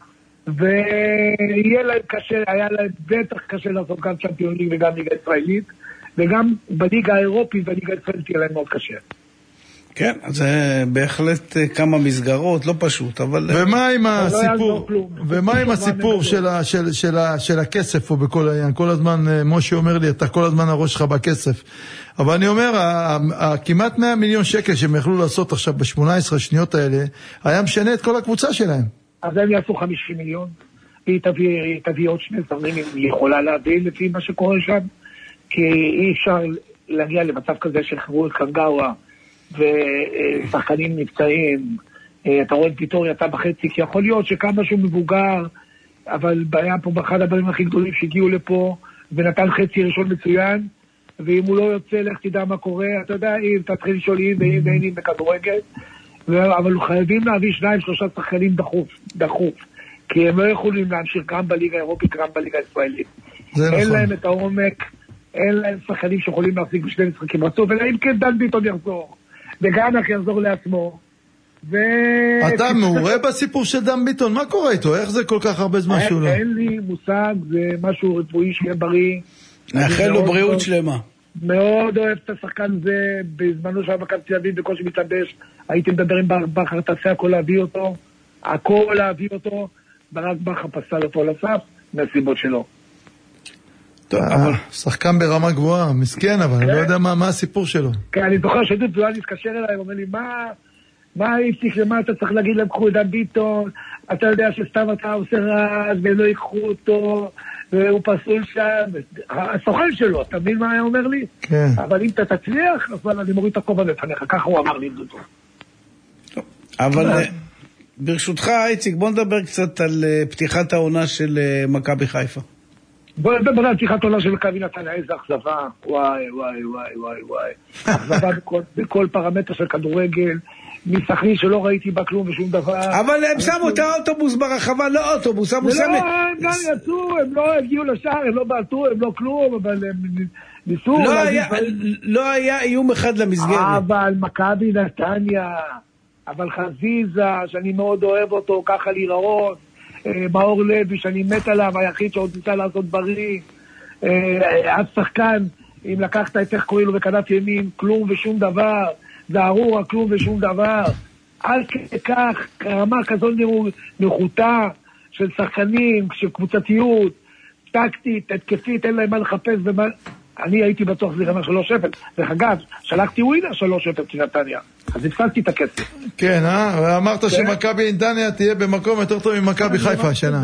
ויהיה להם קשה, היה להם בטח קשה לעשות גם צ'אמפיון ליג וגם ליגה ישראלית, וגם בליגה האירופית ובליגה הישראלית יהיה להם מאוד קשה. כן, אז זה בהחלט כמה מסגרות, לא פשוט, אבל... ומה עם הסיפור, ומה עם הסיפור של הכסף פה בכל העניין? כל הזמן, משה אומר לי, אתה כל הזמן הראש שלך בכסף. אבל אני אומר, כמעט מאה מיליון שקל שהם יכלו לעשות עכשיו ב-שמונה עשרה שניות האלה, היה משנה את כל הקבוצה שלהם. אז הם יעשו חמישים מיליון, היא תביא עוד שני זרים, היא יכולה להבין לפי מה שקורה שם, כי אי אפשר להגיע למצב כזה שחברו את קנגאווה, ושחקנים נפצעים, אתה רואה את ויטוריה, אתה בחצי, כי יכול להיות שכמה שהוא מבוגר, אבל היה פה באחד הבאים הכי גדולים שהגיעו לפה, ונתן חצי ראשון מצוין, ואם הוא לא יוצא, לך תדע מה קורה, אתה יודע, אם תתחיל לשאול אם ואם ואין אם בכדורגל, אבל חייבים להביא שניים, שלושה שחקנים דחוף, דחוף, כי הם לא יכולים להמשיך גם בליגה האירופית, גם בליגה הישראלית. אין להם את העומק, אין להם שחקנים שיכולים להחזיק בשני משחקים רצוף, אלא אם כן דן ביטון יחזור, וגנח יחזור לעצמו. ו... אתה מעורה בסיפור של דן ביטון, מה קורה איתו? איך זה כל כך הרבה זמן שהוא לא? אין לי מושג, זה משהו רפואי שיהיה בריא. נאחל לו בריאות שלמה. מאוד אוהב את השחקן הזה, בזמנו שהיה מכבי תל אביב בקושי מתלבש, הייתי מדבר עם ברק בכר, תעשה הכל להביא אותו, הכל להביא אותו, ברק בכר פסל אותו על הסף, מהסיבות שלו. טוב, אבל שחקן ברמה גבוהה, מסכן, אבל אני לא יודע מה הסיפור שלו. כן, אני זוכר שדוד זוהן התקשר אליי, אומר לי, מה, מה איציק, למה אתה צריך להגיד להם, קחו את דן ביטון, אתה יודע שסתם אתה עושה רעש, והם לא ייקחו אותו, והוא פסול שם, הסוכן שלו, אתה מבין מה היה אומר לי? כן. אבל אם אתה תצליח, אז אני מוריד את הכובע בפניך, ככה הוא אמר לי דודו. אבל ברשותך, איציק, בוא נדבר קצת על פתיחת העונה של מכבי חיפה. בוא נדבר על פתיחת העונה של מכבי נתניה, איזה אכזבה, וואי וואי וואי וואי וואי, אכזבה בכל, בכל פרמטר של כדורגל, מסכנין שלא ראיתי בה כלום ושום דבר. אבל הם שמו את האוטובוס ברחבה, לא אוטובוס, שמו שמו... לא, הם גם יצאו, הם לא הגיעו לשער, הם לא בעטו, הם לא כלום, אבל הם ניסו... לא היה איום אחד למסגרת. אבל מכבי נתניה, אבל חזיזה, שאני מאוד אוהב אותו, ככה להיראות, מאור לוי, שאני מת עליו, היחיד שעוד ניסה לעשות דברים, אז שחקן, אם לקחת את איך קוראים לו בכנף ימין, כלום ושום דבר, זערורה, כלום ושום דבר, על כך, רמה כזו נחותה של שחקנים, של קבוצתיות, טקטית, התקפית, אין להם מה לחפש, ומה... אני הייתי בטוח זה רמה שלוש אפס, ואגב, שלחתי ווינר שלוש אפס לנתניה, אז הפסדתי את הכסף. כן, אה? ואמרת שמכבי נתניה תהיה במקום יותר טוב ממכבי חיפה השנה.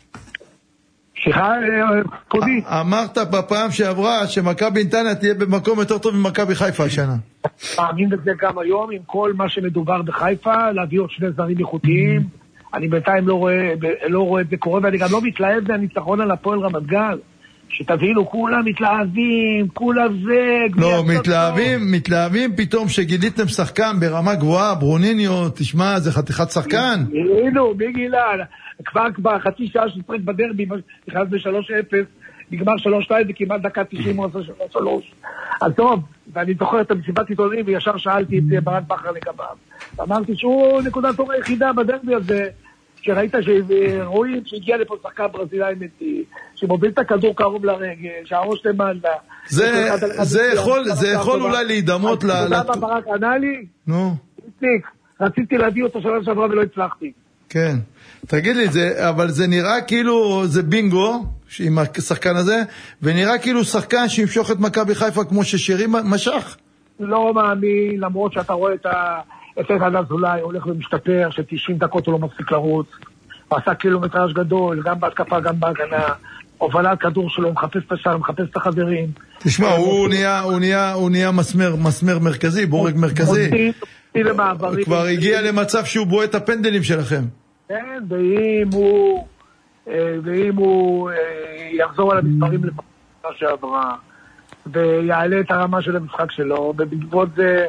סליחה, קודי. אמרת בפעם שעברה שמכבי נתניה תהיה במקום יותר טוב ממכבי חיפה השנה. מאמין בזה גם היום, עם כל מה שמדובר בחיפה, להביא עוד שני זרים איכותיים. אני בינתיים לא רואה, לא רואה את זה קורה, ואני גם לא מתלהב מהניצחון על הפועל רמת גן. שתבינו, כולם מתלהבים, כולם זה... לא, מתלהבים, מתלהבים פתאום שגיליתם שחקן ברמה גבוהה, ברוניניו, תשמע, זה חתיכת שחקן. הנה, מי גילה? כבר בחצי שעה שצריך בדרבי, נכנס ב-שלוש אפס, נגמר שלוש שתיים וכמעט דקה תשעים הוא עשה שלוש. אז טוב, ואני זוכר את המסיבת עיתונאים, וישר שאלתי את ברק בכר לגביו. אמרתי שהוא נקודת אור היחידה בדרבי הזה, שראית שרואים שהגיע לפה שחקן ברזילאי מתי, שמוביל את הכדור קרוב לרגל, שהראש למעלה. זה יכול אולי להידמות ל... אתה יודע מה ברק ענה לי? נו. רציתי להביא אותו שנה שעברה ולא הצלחתי. כן. תגיד לי, אבל זה נראה כאילו זה בינגו עם השחקן הזה, ונראה כאילו שחקן שימשוך את מכבי חיפה כמו ששירי משך. לא מאמין, למרות שאתה רואה את ה... את אחד אזולאי הולך ומשתפר, ש-תשעים דקות הוא לא מפסיק לרוץ, הוא עשה קילומטראז' גדול, גם בהתקפה, גם בהגנה, הובלת כדור שלו, הוא מחפש את השאר, מחפש את החברים. תשמע, הוא נהיה, הוא נהיה, הוא נהיה מסמר, מסמר מרכזי, בורג מרכזי. כבר הגיע למצב שהוא בועט את הפנדלים שלכם. כן, ואם הוא, ואם הוא יחזור על המספרים לפעמים שעברה, ויעלה את הרמה של המשחק שלו, ובעקבות זה,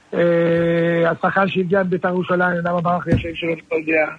השחקן שהגיע מבית"ר ירושלים, אדם המערך ישן שלו, לא יודע,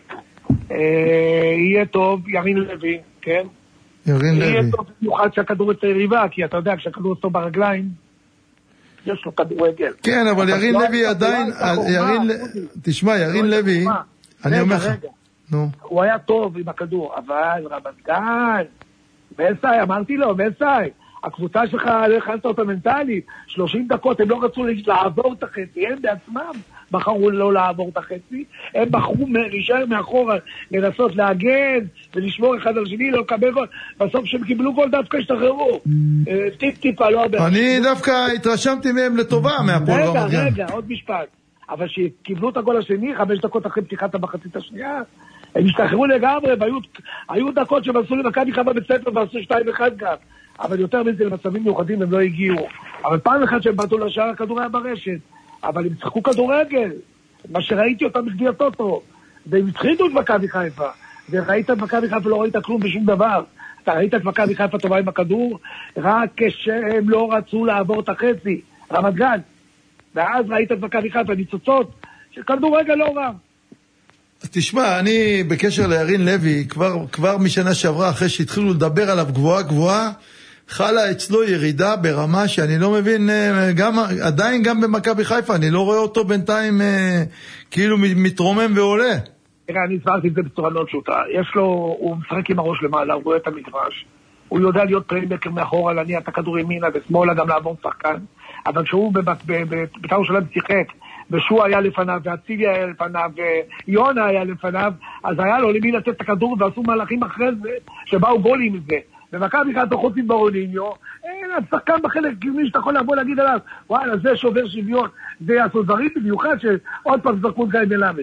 יהיה טוב, ירין לוי, כן? ירין לוי. יהיה טוב במיוחד שהכדור את היריבה, כי אתה יודע, כשהכדור טוב ברגליים, יש לו כדורגל. כן, אבל ירין לוי עדיין, תשמע, ירין לוי, אני אומר לך, הוא היה טוב עם הכדור, אבל רמת גן, מסי, אמרתי לו, מסי, הקבוצה שלך לא הכנת אותה מנטלית, שלושים דקות, הם לא רצו לעבור את החצי, הם בעצמם בחרו לא לעבור את החצי, הם בחרו להישאר מאחורה, לנסות להגן ולשמור אחד על שני, לא לקבל גול, בסוף שהם קיבלו גול דווקא השתחררו, טיפ טיפה, לא הרבה. אני דווקא התרשמתי מהם לטובה מהפועל רמת גן. רגע, רגע, עוד משפט, אבל שקיבלו את הגול השני, חמש דקות אחרי פתיחת המחצית השנייה, הם השתחררו לגמרי, והיו דקות שהם עשו למכבי חיפה בית ספר ועשו שתיים אחד גם. אבל יותר מזה למצבים מיוחדים הם לא הגיעו. אבל פעם אחת שהם באתו לשער הכדור היה ברשת. אבל הם צחקו כדורגל. מה שראיתי אותם בגביע טוטו. והם התחילו את מכבי חיפה. וראית את מכבי חיפה לא ראית כלום בשום דבר. אתה ראית את מכבי חיפה טובה עם הכדור, רק כשהם לא רצו לעבור את החצי. רמת גן. ואז ראית את מכבי חיפה ניצוצות של כדורגל לא רע. אז תשמע, אני בקשר לירין לוי, כבר, כבר משנה שעברה, אחרי שהתחילו לדבר עליו גבוהה גבוהה, חלה אצלו ירידה ברמה שאני לא מבין, גם, עדיין גם במכבי חיפה, אני לא רואה אותו בינתיים כאילו מתרומם ועולה. תראה, אני הסברתי את זה בצורה מאוד פשוטה. יש לו, הוא משחק עם הראש למעלה, הוא רואה את המגרש, הוא יודע להיות פליימקר מאחורה, להניע את הכדור ימינה ושמאלה, גם לעבור שחקן, אבל כשהוא בבית"ר ירושלים שיחק, ושוע היה לפניו, והציבי היה לפניו, ויונה היה לפניו, אז היה לו למי לתת את הכדור, ועשו מהלכים אחרי זה, שבאו גולים מזה. ומכבי חיפה חוץ עם ברוניניו, אין, השחקן בחלק קדמי שאתה יכול לבוא להגיד עליו, וואלה, זה שובר שוויון, זה יעשו דברים במיוחד, שעוד פעם זרקו את גיא מלמד.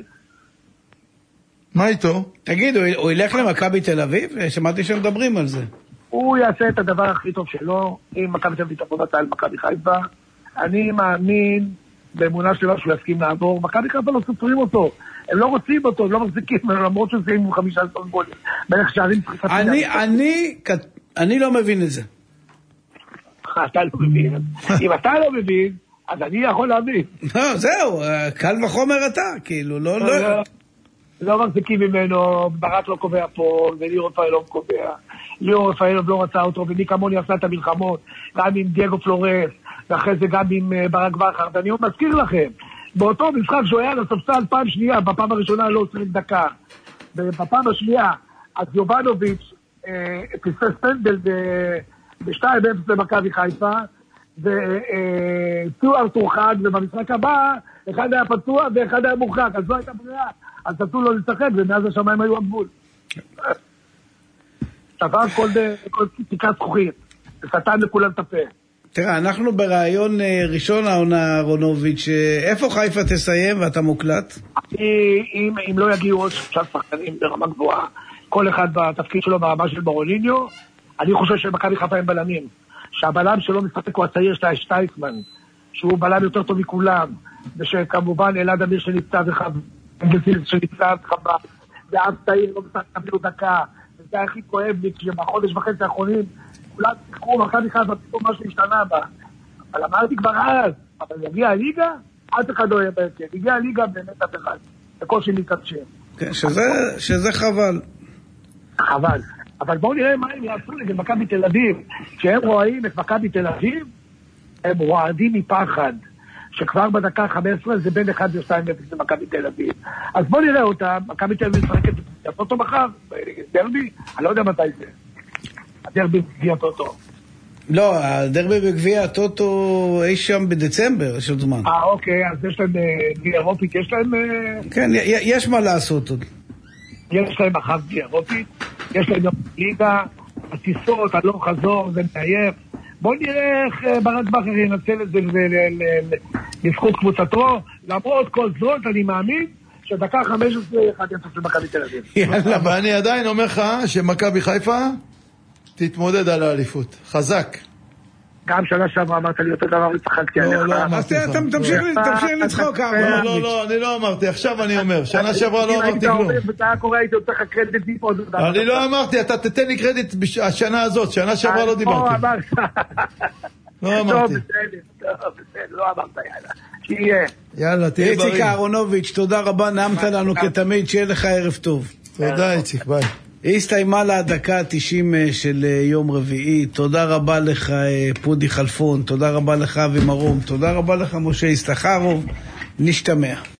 מה איתו? תגיד, הוא ילך למכבי תל אביב? שמעתי שהם מדברים על זה. הוא יעשה את הדבר הכי טוב שלו, אם מכבי תל אביב תבוא על מכבי חיפה. אני מאמין באמונה שלו שהוא יסכים לעבור, מכבי חיפה לא סופרים אותו, הם לא רוצים אותו, הם לא מחזיקים, למרות שזה עם חמישה עשר גולים, בערך שערים צריכת... אני, אני, אני לא מבין את זה. אתה לא מבין. אם אתה לא מבין, אז אני יכול להבין. לא, זהו, קל וחומר אתה, כאילו, לא, לא... לא מחזיקים ממנו, ברק לא קובע פה, וליאור רפאלוב קובע. ליאור רפאלוב לא רצה אותו, ומי כמוני עשה את המלחמות, גם עם דייגו פלורס, ואחרי זה גם עם ברק בכר, ואני מזכיר לכם, באותו משחק שהוא היה לספסל פעם שנייה, בפעם הראשונה לא עשרים דקה, ובפעם השנייה אז יובנוביץ' פספס פנדל ב-שתיים אפס למכבי חיפה, וסטוארט הורחק, ובמשחק הבא אחד היה פצוע ואחד היה מורחק, אז לא הייתה ברירה, אז נתנו לו לשחק, ומאז השמיים היו הגבול. שבר כל תיקת זכוכית, וסתן לכולם את הפה. תראה, אנחנו ברעיון ראשון העונה, אהרונוביץ', איפה חיפה תסיים ואתה מוקלט? אם, אם לא יגיעו עוד שלושה שחקנים ברמה גבוהה, כל אחד בתפקיד שלו ברמה של ברוניניו, אני חושב שמכבי חיפה הם בלמים. שהבלם שלו משחק הוא הצעיר שלה, שטייסמן, שהוא בלם יותר טוב מכולם, ושכמובן אלעד אמיר שנפצע וחבא, שנפצע וחבא, ואף צעיר לא משחק אפילו דקה, וזה הכי כואב לי, כשבחודש וחצי האחרונים, כולם תקחו, מכבי חיפה פתאום משהו השתנה בה. אבל אמרתי כבר אז, אבל יגיע הליגה, אף אחד לא יהיה בעצם. יגיע הליגה באמת אף אחד. בקושי מתקשר. כן, שזה, שזה חבל. חבל. אבל בואו נראה מה הם יעשו נגד מכבי תל אביב. כשהם רואים את מכבי תל אביב, הם רועדים מפחד. שכבר בדקה חמש עשרה זה בין אחד ושתיים אפס למכבי תל אביב. אז בואו נראה אותם, מכבי תל אביב משחקת את אותו מחר, דרבי, אני לא יודע מתי זה. הדרבי בגביע הטוטו. לא, הדרבי בגביע הטוטו אי שם בדצמבר, יש עוד זמן. אה, אוקיי, אז יש להם גביע אירופית, יש להם... כן, יש מה לעשות עוד. יש להם אחת גביע אירופית, יש להם גם ליגה, הטיסות, הלוך חזור, זה מעייף. בואו נראה איך ברק בכר ינצל את זה לזכות קבוצתו. למרות כל זאת, אני מאמין שדקה חמש עשרה אחד יצא של מכבי תל אביב. יאללה, ואני עדיין אומר לך שמכבי חיפה תתמודד על האליפות. חזק. גם שנה שעברה אמרת לי אותו דבר וצחקתי עליך. לא, לא אמרתי לך. אז תמשיך לצחוק. לא, לא, לא, אני לא אמרתי. עכשיו אני אומר. שנה שעברה לא אמרתי כלום. אם היית אומר, ואתה קורא, הייתי יותר לך קרדיט דיפו. אני לא אמרתי, אתה תתן לי קרדיט השנה הזאת. שנה שעברה לא דיברתי. לא אמרתי. לא, בסדר, לא אמרת, יאללה. שיהיה. יאללה, תהיה בריא. איציק אהרונוביץ', תודה רבה, נעמת לנו כתמיד, שיהיה לך ערב טוב. תודה, איציק, ביי. הסתיימה לה הדקה ה-תשעים של יום רביעי. תודה רבה לך פודי חלפון, תודה רבה לך אבי מרום, תודה רבה לך משה יששכרוב. נשתמע.